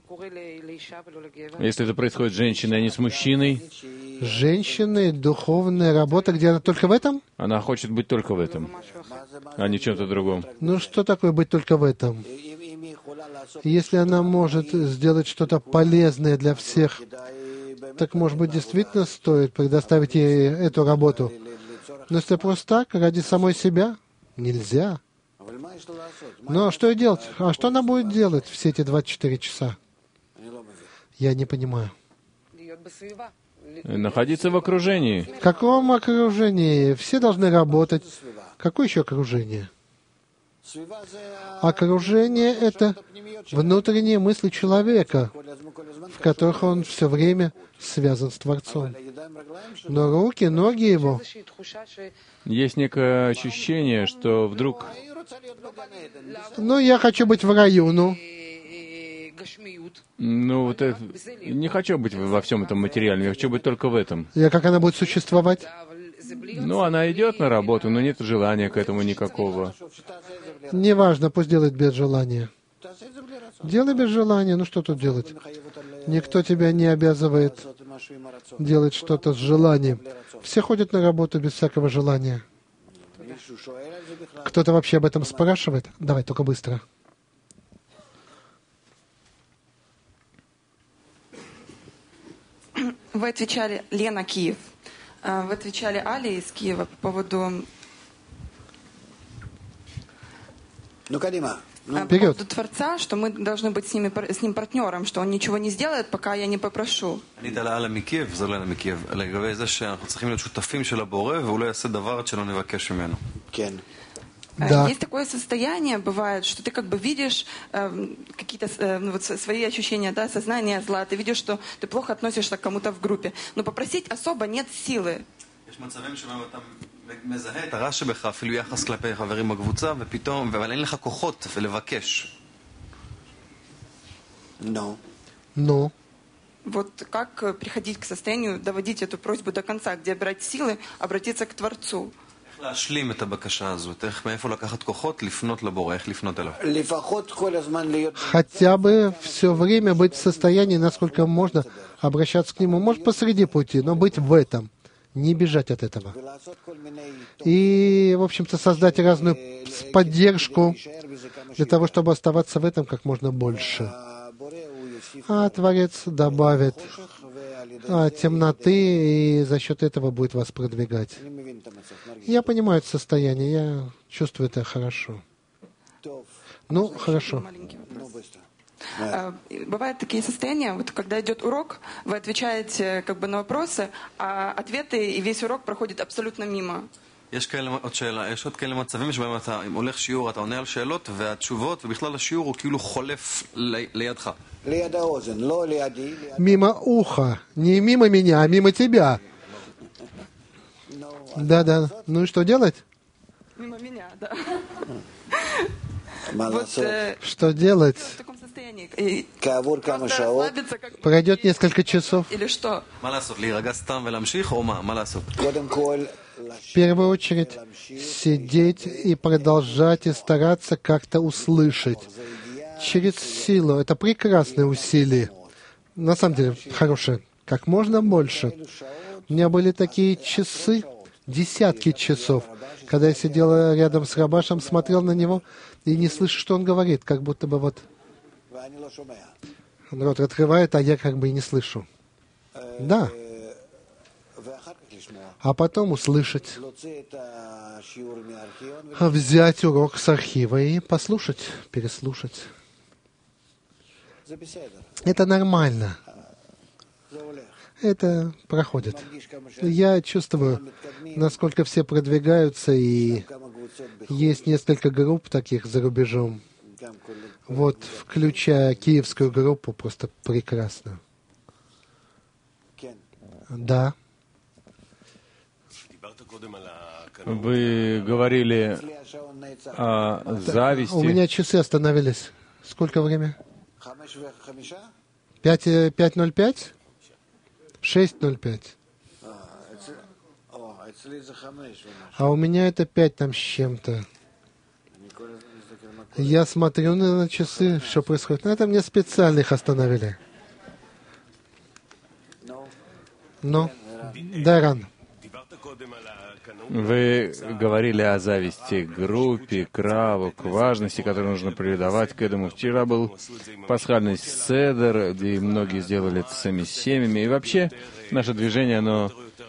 Если это происходит с женщиной, а не с мужчиной, женщины, духовная работа, где она только в этом? Она хочет быть только в этом, а не в чем-то другом. Ну что такое быть только в этом? Если она может сделать что-то полезное для всех, так, может быть, действительно стоит предоставить ей эту работу. Но если просто так, ради самой себя, нельзя. Ну, а что ей делать? А что она будет делать все эти двадцать четыре часа? Я не понимаю. Находиться в окружении. В каком окружении? Все должны работать. Какое еще окружение? Окружение — это внутренние мысли человека, в которых он все время связан с Творцом. Но руки, ноги его... Есть некое ощущение, что вдруг... Ну, я хочу быть в раю, ну. Ну, вот это... не хочу быть во всем этом материальном, я хочу быть только в этом. И как она будет существовать? Ну, она идет на работу, но нет желания к этому никакого. Неважно, пусть делает без желания. Делай без желания, ну что тут делать? Никто тебя не обязывает делать что-то с желанием. Все ходят на работу без всякого желания. Кто-то вообще об этом спрашивает? Давай, только быстро. Вы отвечали, Лена, Киев. Вы отвечали Али из Киева по поводу... Ну, Кадима. По поводу Творца, что мы должны быть с, ними, с ним партнером, что он ничего не сделает, пока я не попрошу. ענית לאללה מקייב, זה לא אללה מקייב, לגבי זה שאנחנו צריכים להיות שותפים של הבורא והוא לא יעשה דבר עד שלא נבקש ממנו. כן. Да. Есть такое состояние, бывает, что ты как бы видишь э, какие-то э, вот свои ощущения, да, сознание зла, ты видишь, что ты плохо относишься к кому-то в группе, но попросить особо нет силы. יש מצבים שבהם אתה מזהה את הרע שבך אפילו יחס כלפי חברים בקבוצה ופתאום, אבל אין לך כוחות ולבקש. No. Ну. Вот как приходить к состоянию, доводить эту просьбу до конца, где брать силы, обратиться к Творцу. להשלים את הבקשה הזאת, איך מאיפה לקחת כוחות, לפנות לבורא, איך לפנות אליו. לפחות כל הזמן להיות... Хотя бы все время быть в состоянии, насколько можно, обращаться к Нему. Может, посреди пути, но быть в этом. Не бежать от этого. И, в общем-то, создать разную поддержку для того, чтобы оставаться в этом как можно больше. А Творец добавит а, темноты, и за счет этого будет вас продвигать. Я понимаю это состояние, я чувствую это хорошо. Ну, хорошо. Бывают такие состояния, вот когда идет урок, вы отвечаете как бы на вопросы, а ответы и весь урок проходит абсолютно мимо. יש כאלה, עוד שאלה, יש עוד כאלה מצבים שבהם אתה הולך שיעור, אתה עונה על שאלות והתשובות, ובכלל השיעור הוא כאילו חולף לידך. ליד האוזן, לא לידי. Мимо уха. Не мимо меня, а мимо тебя. Да-да. Ну и что делать? Мимо меня, да. מה Вот לעשות? э, Что делать? в таком состоянии. И כעבור כמה просто שעות, расслабиться как Пройдет несколько часов. или что? מה לעשות? להירגע סתם ולהמשיך, או מה? מה לעשות? קודם כל, В первую очередь, сидеть и продолжать и стараться как-то услышать. Через силу. Это прекрасное усилие. На самом деле, хорошее. как можно больше. У меня были такие часы, десятки часов, когда я сидел рядом с Рабашем, смотрел на него и не слышу, что он говорит, как будто бы вот он рот открывает, а я как бы и не слышу. Да. А потом услышать, взять урок с архива и послушать, переслушать. Это нормально. Это проходит. Я чувствую, насколько все продвигаются, и есть несколько групп таких за рубежом. Вот, включая киевскую группу, просто прекрасно. Да. Вы говорили о зависти. У меня часы остановились. Сколько время? Пять, пять ноль пять? Шесть ноль пять. А у меня это пять там с чем-то. Я смотрю на часы, что происходит. Но это мне специально их остановили. Ну, да, Ран. Вы говорили о зависти к группе, к раву, к важности, которую нужно придавать к этому. Вчера был пасхальный седер, и многие сделали это своими семьями. И вообще наше движение, оно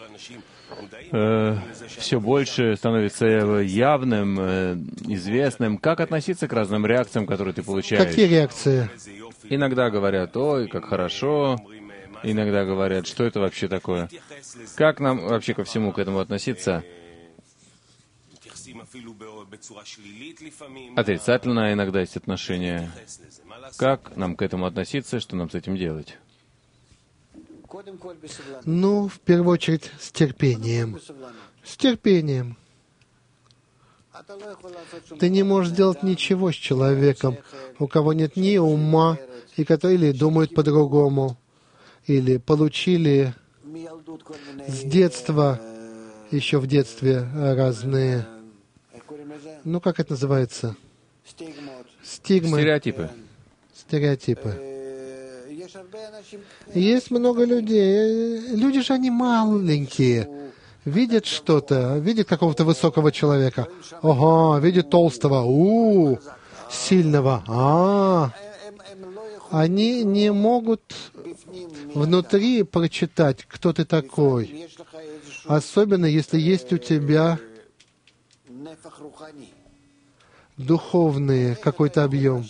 э, все больше становится явным, э, известным. Как относиться к разным реакциям, которые ты получаешь? Какие реакции? Иногда говорят: ой, как хорошо. Иногда говорят: что это вообще такое? Как нам вообще ко всему к этому относиться? Отрицательно иногда есть отношение. Как нам к этому относиться, что нам с этим делать? Ну, в первую очередь, с терпением. С терпением. Ты не можешь сделать ничего с человеком, у кого нет ни ума, и который или думает по-другому, или получили с детства, еще в детстве, разные, ну, как это называется? Стигмы. Стереотипы. Стереотипы. Есть много людей. Люди же, они маленькие. Видят что-то, видят какого-то высокого человека. Ага, видят толстого. У-у-у, сильного. А-а-а. Они не могут внутри прочитать, кто ты такой. Особенно, если есть у тебя духовный какой-то объем.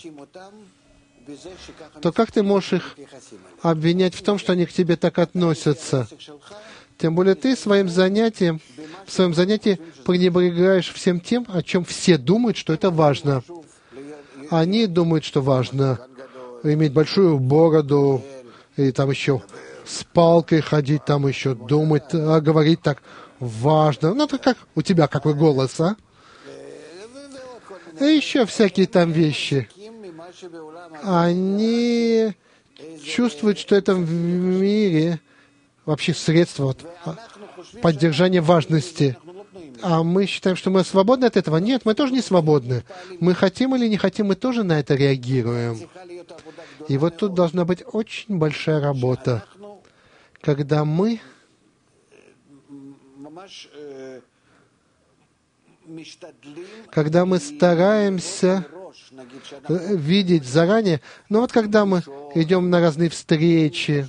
То как ты можешь их обвинять в том, что они к тебе так относятся? Тем более ты своим занятием, в своем занятии пренебрегаешь всем тем, о чем все думают, что это важно. Они думают, что важно иметь большую бороду, и там еще с палкой ходить, там еще думать, а говорить так важно. Ну, это как у тебя какой голос, а? И еще всякие там вещи. Они чувствуют, что это в мире вообще средство вот, поддержания важности. А мы считаем, что мы свободны от этого? Нет, мы тоже не свободны. Мы хотим или не хотим, мы тоже на это реагируем. И вот тут должна быть очень большая работа, когда мы когда мы стараемся видеть заранее, ну вот когда мы идем на разные встречи,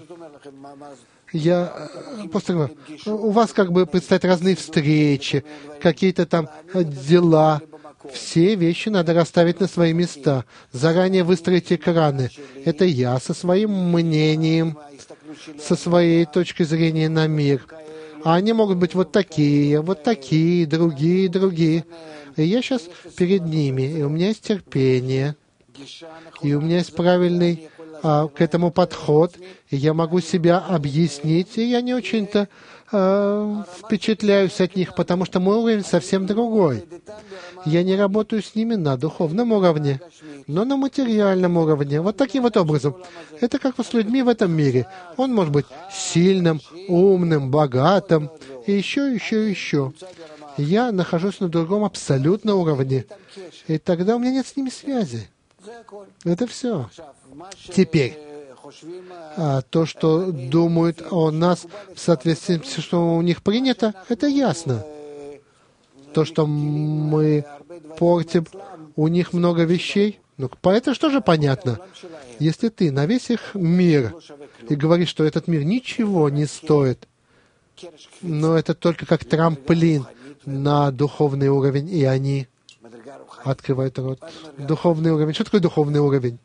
я просто говорю, у вас как бы предстоят разные встречи, какие-то там дела. Все вещи надо расставить на свои места, заранее выстроить экраны. Это я со своим мнением, со своей точки зрения на мир. А они могут быть вот такие, вот такие, другие, другие. И я сейчас перед ними, и у меня есть терпение, и у меня есть правильный а, к этому подход, и я могу себя объяснить, и я не очень-то а, впечатляюсь от них, потому что мой уровень совсем другой. Я не работаю с ними на духовном уровне, но на материальном уровне. Вот таким вот образом. Это как с людьми в этом мире. Он может быть сильным, умным, богатым, и еще, еще, еще. Я нахожусь на другом абсолютно уровне. И тогда у меня нет с ними связи. Это все. Теперь, А то, что думают о нас в соответствии с тем, что у них принято, это ясно. То, что мы портим, у них много вещей, ну, это что же понятно? Если ты на весь их мир и говоришь, что этот мир ничего не стоит, но это только как трамплин на духовный уровень, и они открывают рот. Духовный уровень. Что такое духовный уровень?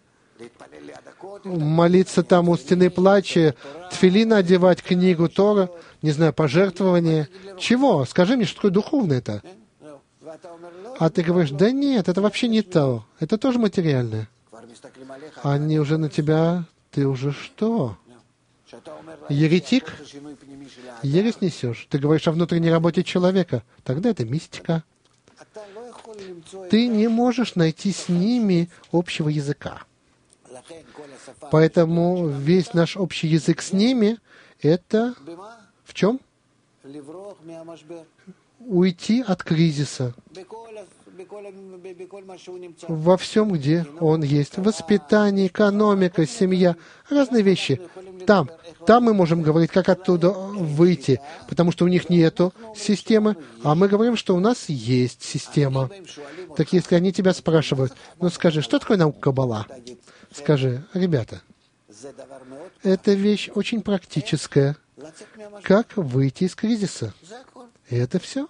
Молиться там у стены плача, тфилин одевать, книгу Тора, не знаю, пожертвование. Чего? Скажи мне, что такое духовное это? А ты говоришь, да нет, это вообще не то. Это тоже материальное. Они уже на тебя, ты уже что? Еретик? Ересь несешь. Ты говоришь о внутренней работе человека. Тогда это мистика. Ты не можешь найти с ними общего языка. Поэтому весь наш общий язык с ними — это в чем? Уйти от кризиса. Во всем, где он есть. Воспитание, экономика, семья, разные вещи. Там, там мы можем говорить, как оттуда выйти, потому что у них нету системы, а мы говорим, что у нас есть система. Так если они тебя спрашивают, ну скажи, что такое наука Каббала? Скажи, ребята, это вещь очень практическая. Как выйти из кризиса? И это все.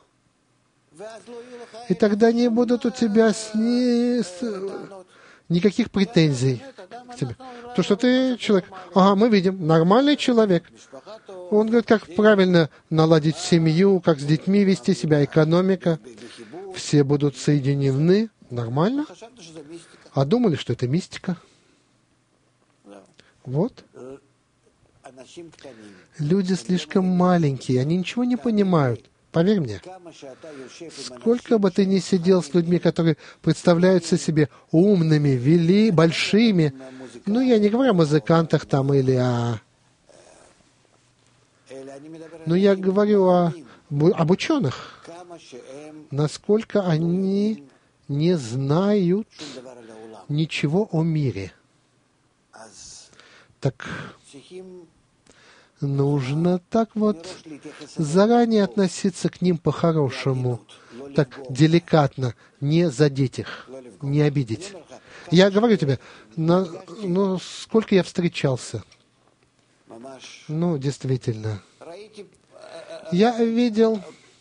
И тогда не будут у тебя с ни... с... никаких претензий к тебе. То, что ты человек. Ага, мы видим, нормальный человек. Он говорит, как правильно наладить семью, как с детьми вести себя, экономика. Все будут соединены. Нормально? А думали, что это мистика. Вот. Люди слишком маленькие, они ничего не понимают. Поверь мне, сколько бы ты ни сидел с людьми, которые представляются себе умными, вели, большими, ну, я не говорю о музыкантах там или о... Но я говорю о, об ученых. Насколько они не знают ничего о мире. Так нужно так вот заранее относиться к ним по-хорошему, так деликатно, не задеть их, не обидеть. Я говорю тебе, на, ну, сколько я встречался. Ну, действительно. Я видел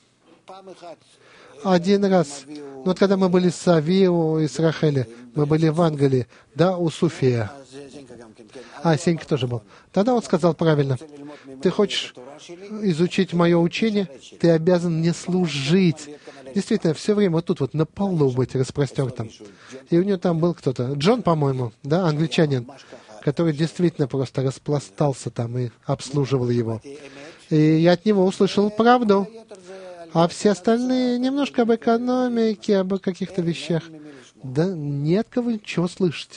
один раз, ну, вот когда мы были с Авио и с Рахели, мы были в Англии, да, у Суфия. А, Сенька тоже был. Тогда он сказал правильно. Ты хочешь изучить мое учение, ты обязан мне служить. Действительно, все время вот тут вот на полу быть распростертым. И у него там был кто-то, Джон, по-моему, да, англичанин, который действительно просто распластался там и обслуживал его. И я от него услышал правду. А все остальные немножко об экономике, об каких-то вещах. Да не от кого ничего слышать.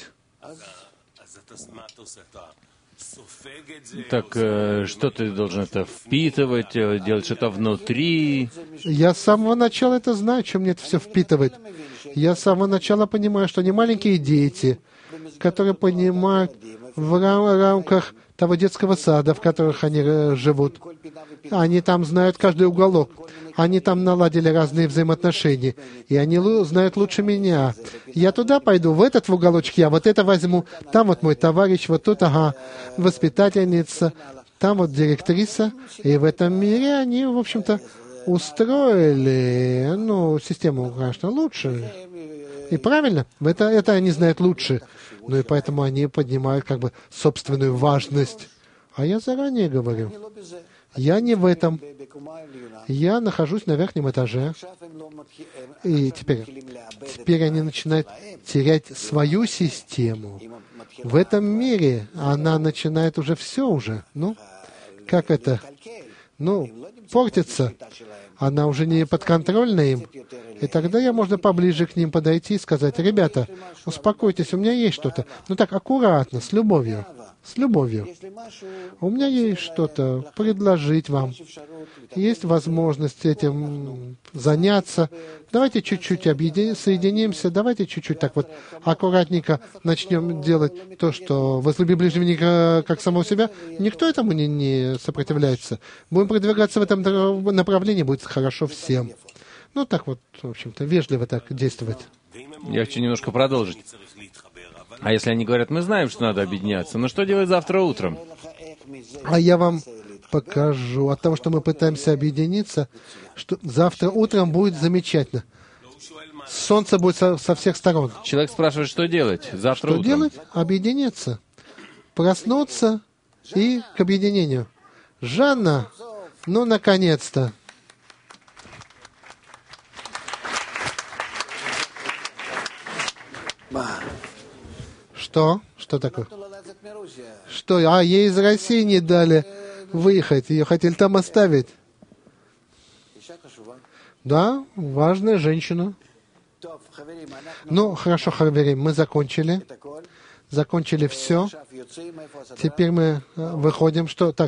Так э, что ты должен это впитывать, делать что-то внутри? Я с самого начала это знаю, чем мне это все впитывать. Я с самого начала понимаю, что они маленькие дети, которые понимают в рам- рамках того детского сада, в которых они э, живут. Они там знают каждый уголок. Они там наладили разные взаимоотношения. И они лу- знают лучше меня. Я туда пойду, в этот в уголочек я вот это возьму. Там вот мой товарищ, вот тут, ага, воспитательница. Там вот директриса. И в этом мире они, в общем-то, устроили, ну, систему, конечно, лучше. И правильно, это, это они знают лучше. Ну и поэтому они поднимают как бы собственную важность. А я заранее говорю, я не в этом. Я нахожусь на верхнем этаже. И теперь, теперь они начинают терять свою систему. В этом мире она начинает уже все уже. Ну, как это? Ну, портится. Она уже не подконтрольна им. И тогда я можно поближе к ним подойти и сказать: ребята, успокойтесь, у меня есть что-то. Ну так, аккуратно, с любовью. с любовью. У меня есть что-то предложить вам. Есть возможность этим заняться. Давайте чуть-чуть объедин... соединимся, давайте чуть-чуть так вот аккуратненько начнем делать то, что возлюби ближнего как самого себя. Никто этому не, не сопротивляется. Будем продвигаться в этом направлении, будет хорошо всем. Ну, так вот, в общем-то, вежливо так действовать. Я хочу немножко продолжить. А если они говорят, мы знаем, что надо объединяться, но что делать завтра утром? А я вам покажу от того, что мы пытаемся объединиться, что завтра утром будет замечательно. Солнце будет со, со всех сторон. Человек спрашивает, что делать завтра Что утром? делать? Объединиться. Проснуться и к объединению. Жанна, ну, наконец-то. Что? Что такое? Что? А, ей из России не дали выехать. Ее хотели там оставить. Да, важная женщина. Ну, хорошо, Хаверим, мы закончили. Закончили все. Теперь мы выходим. Что? Так.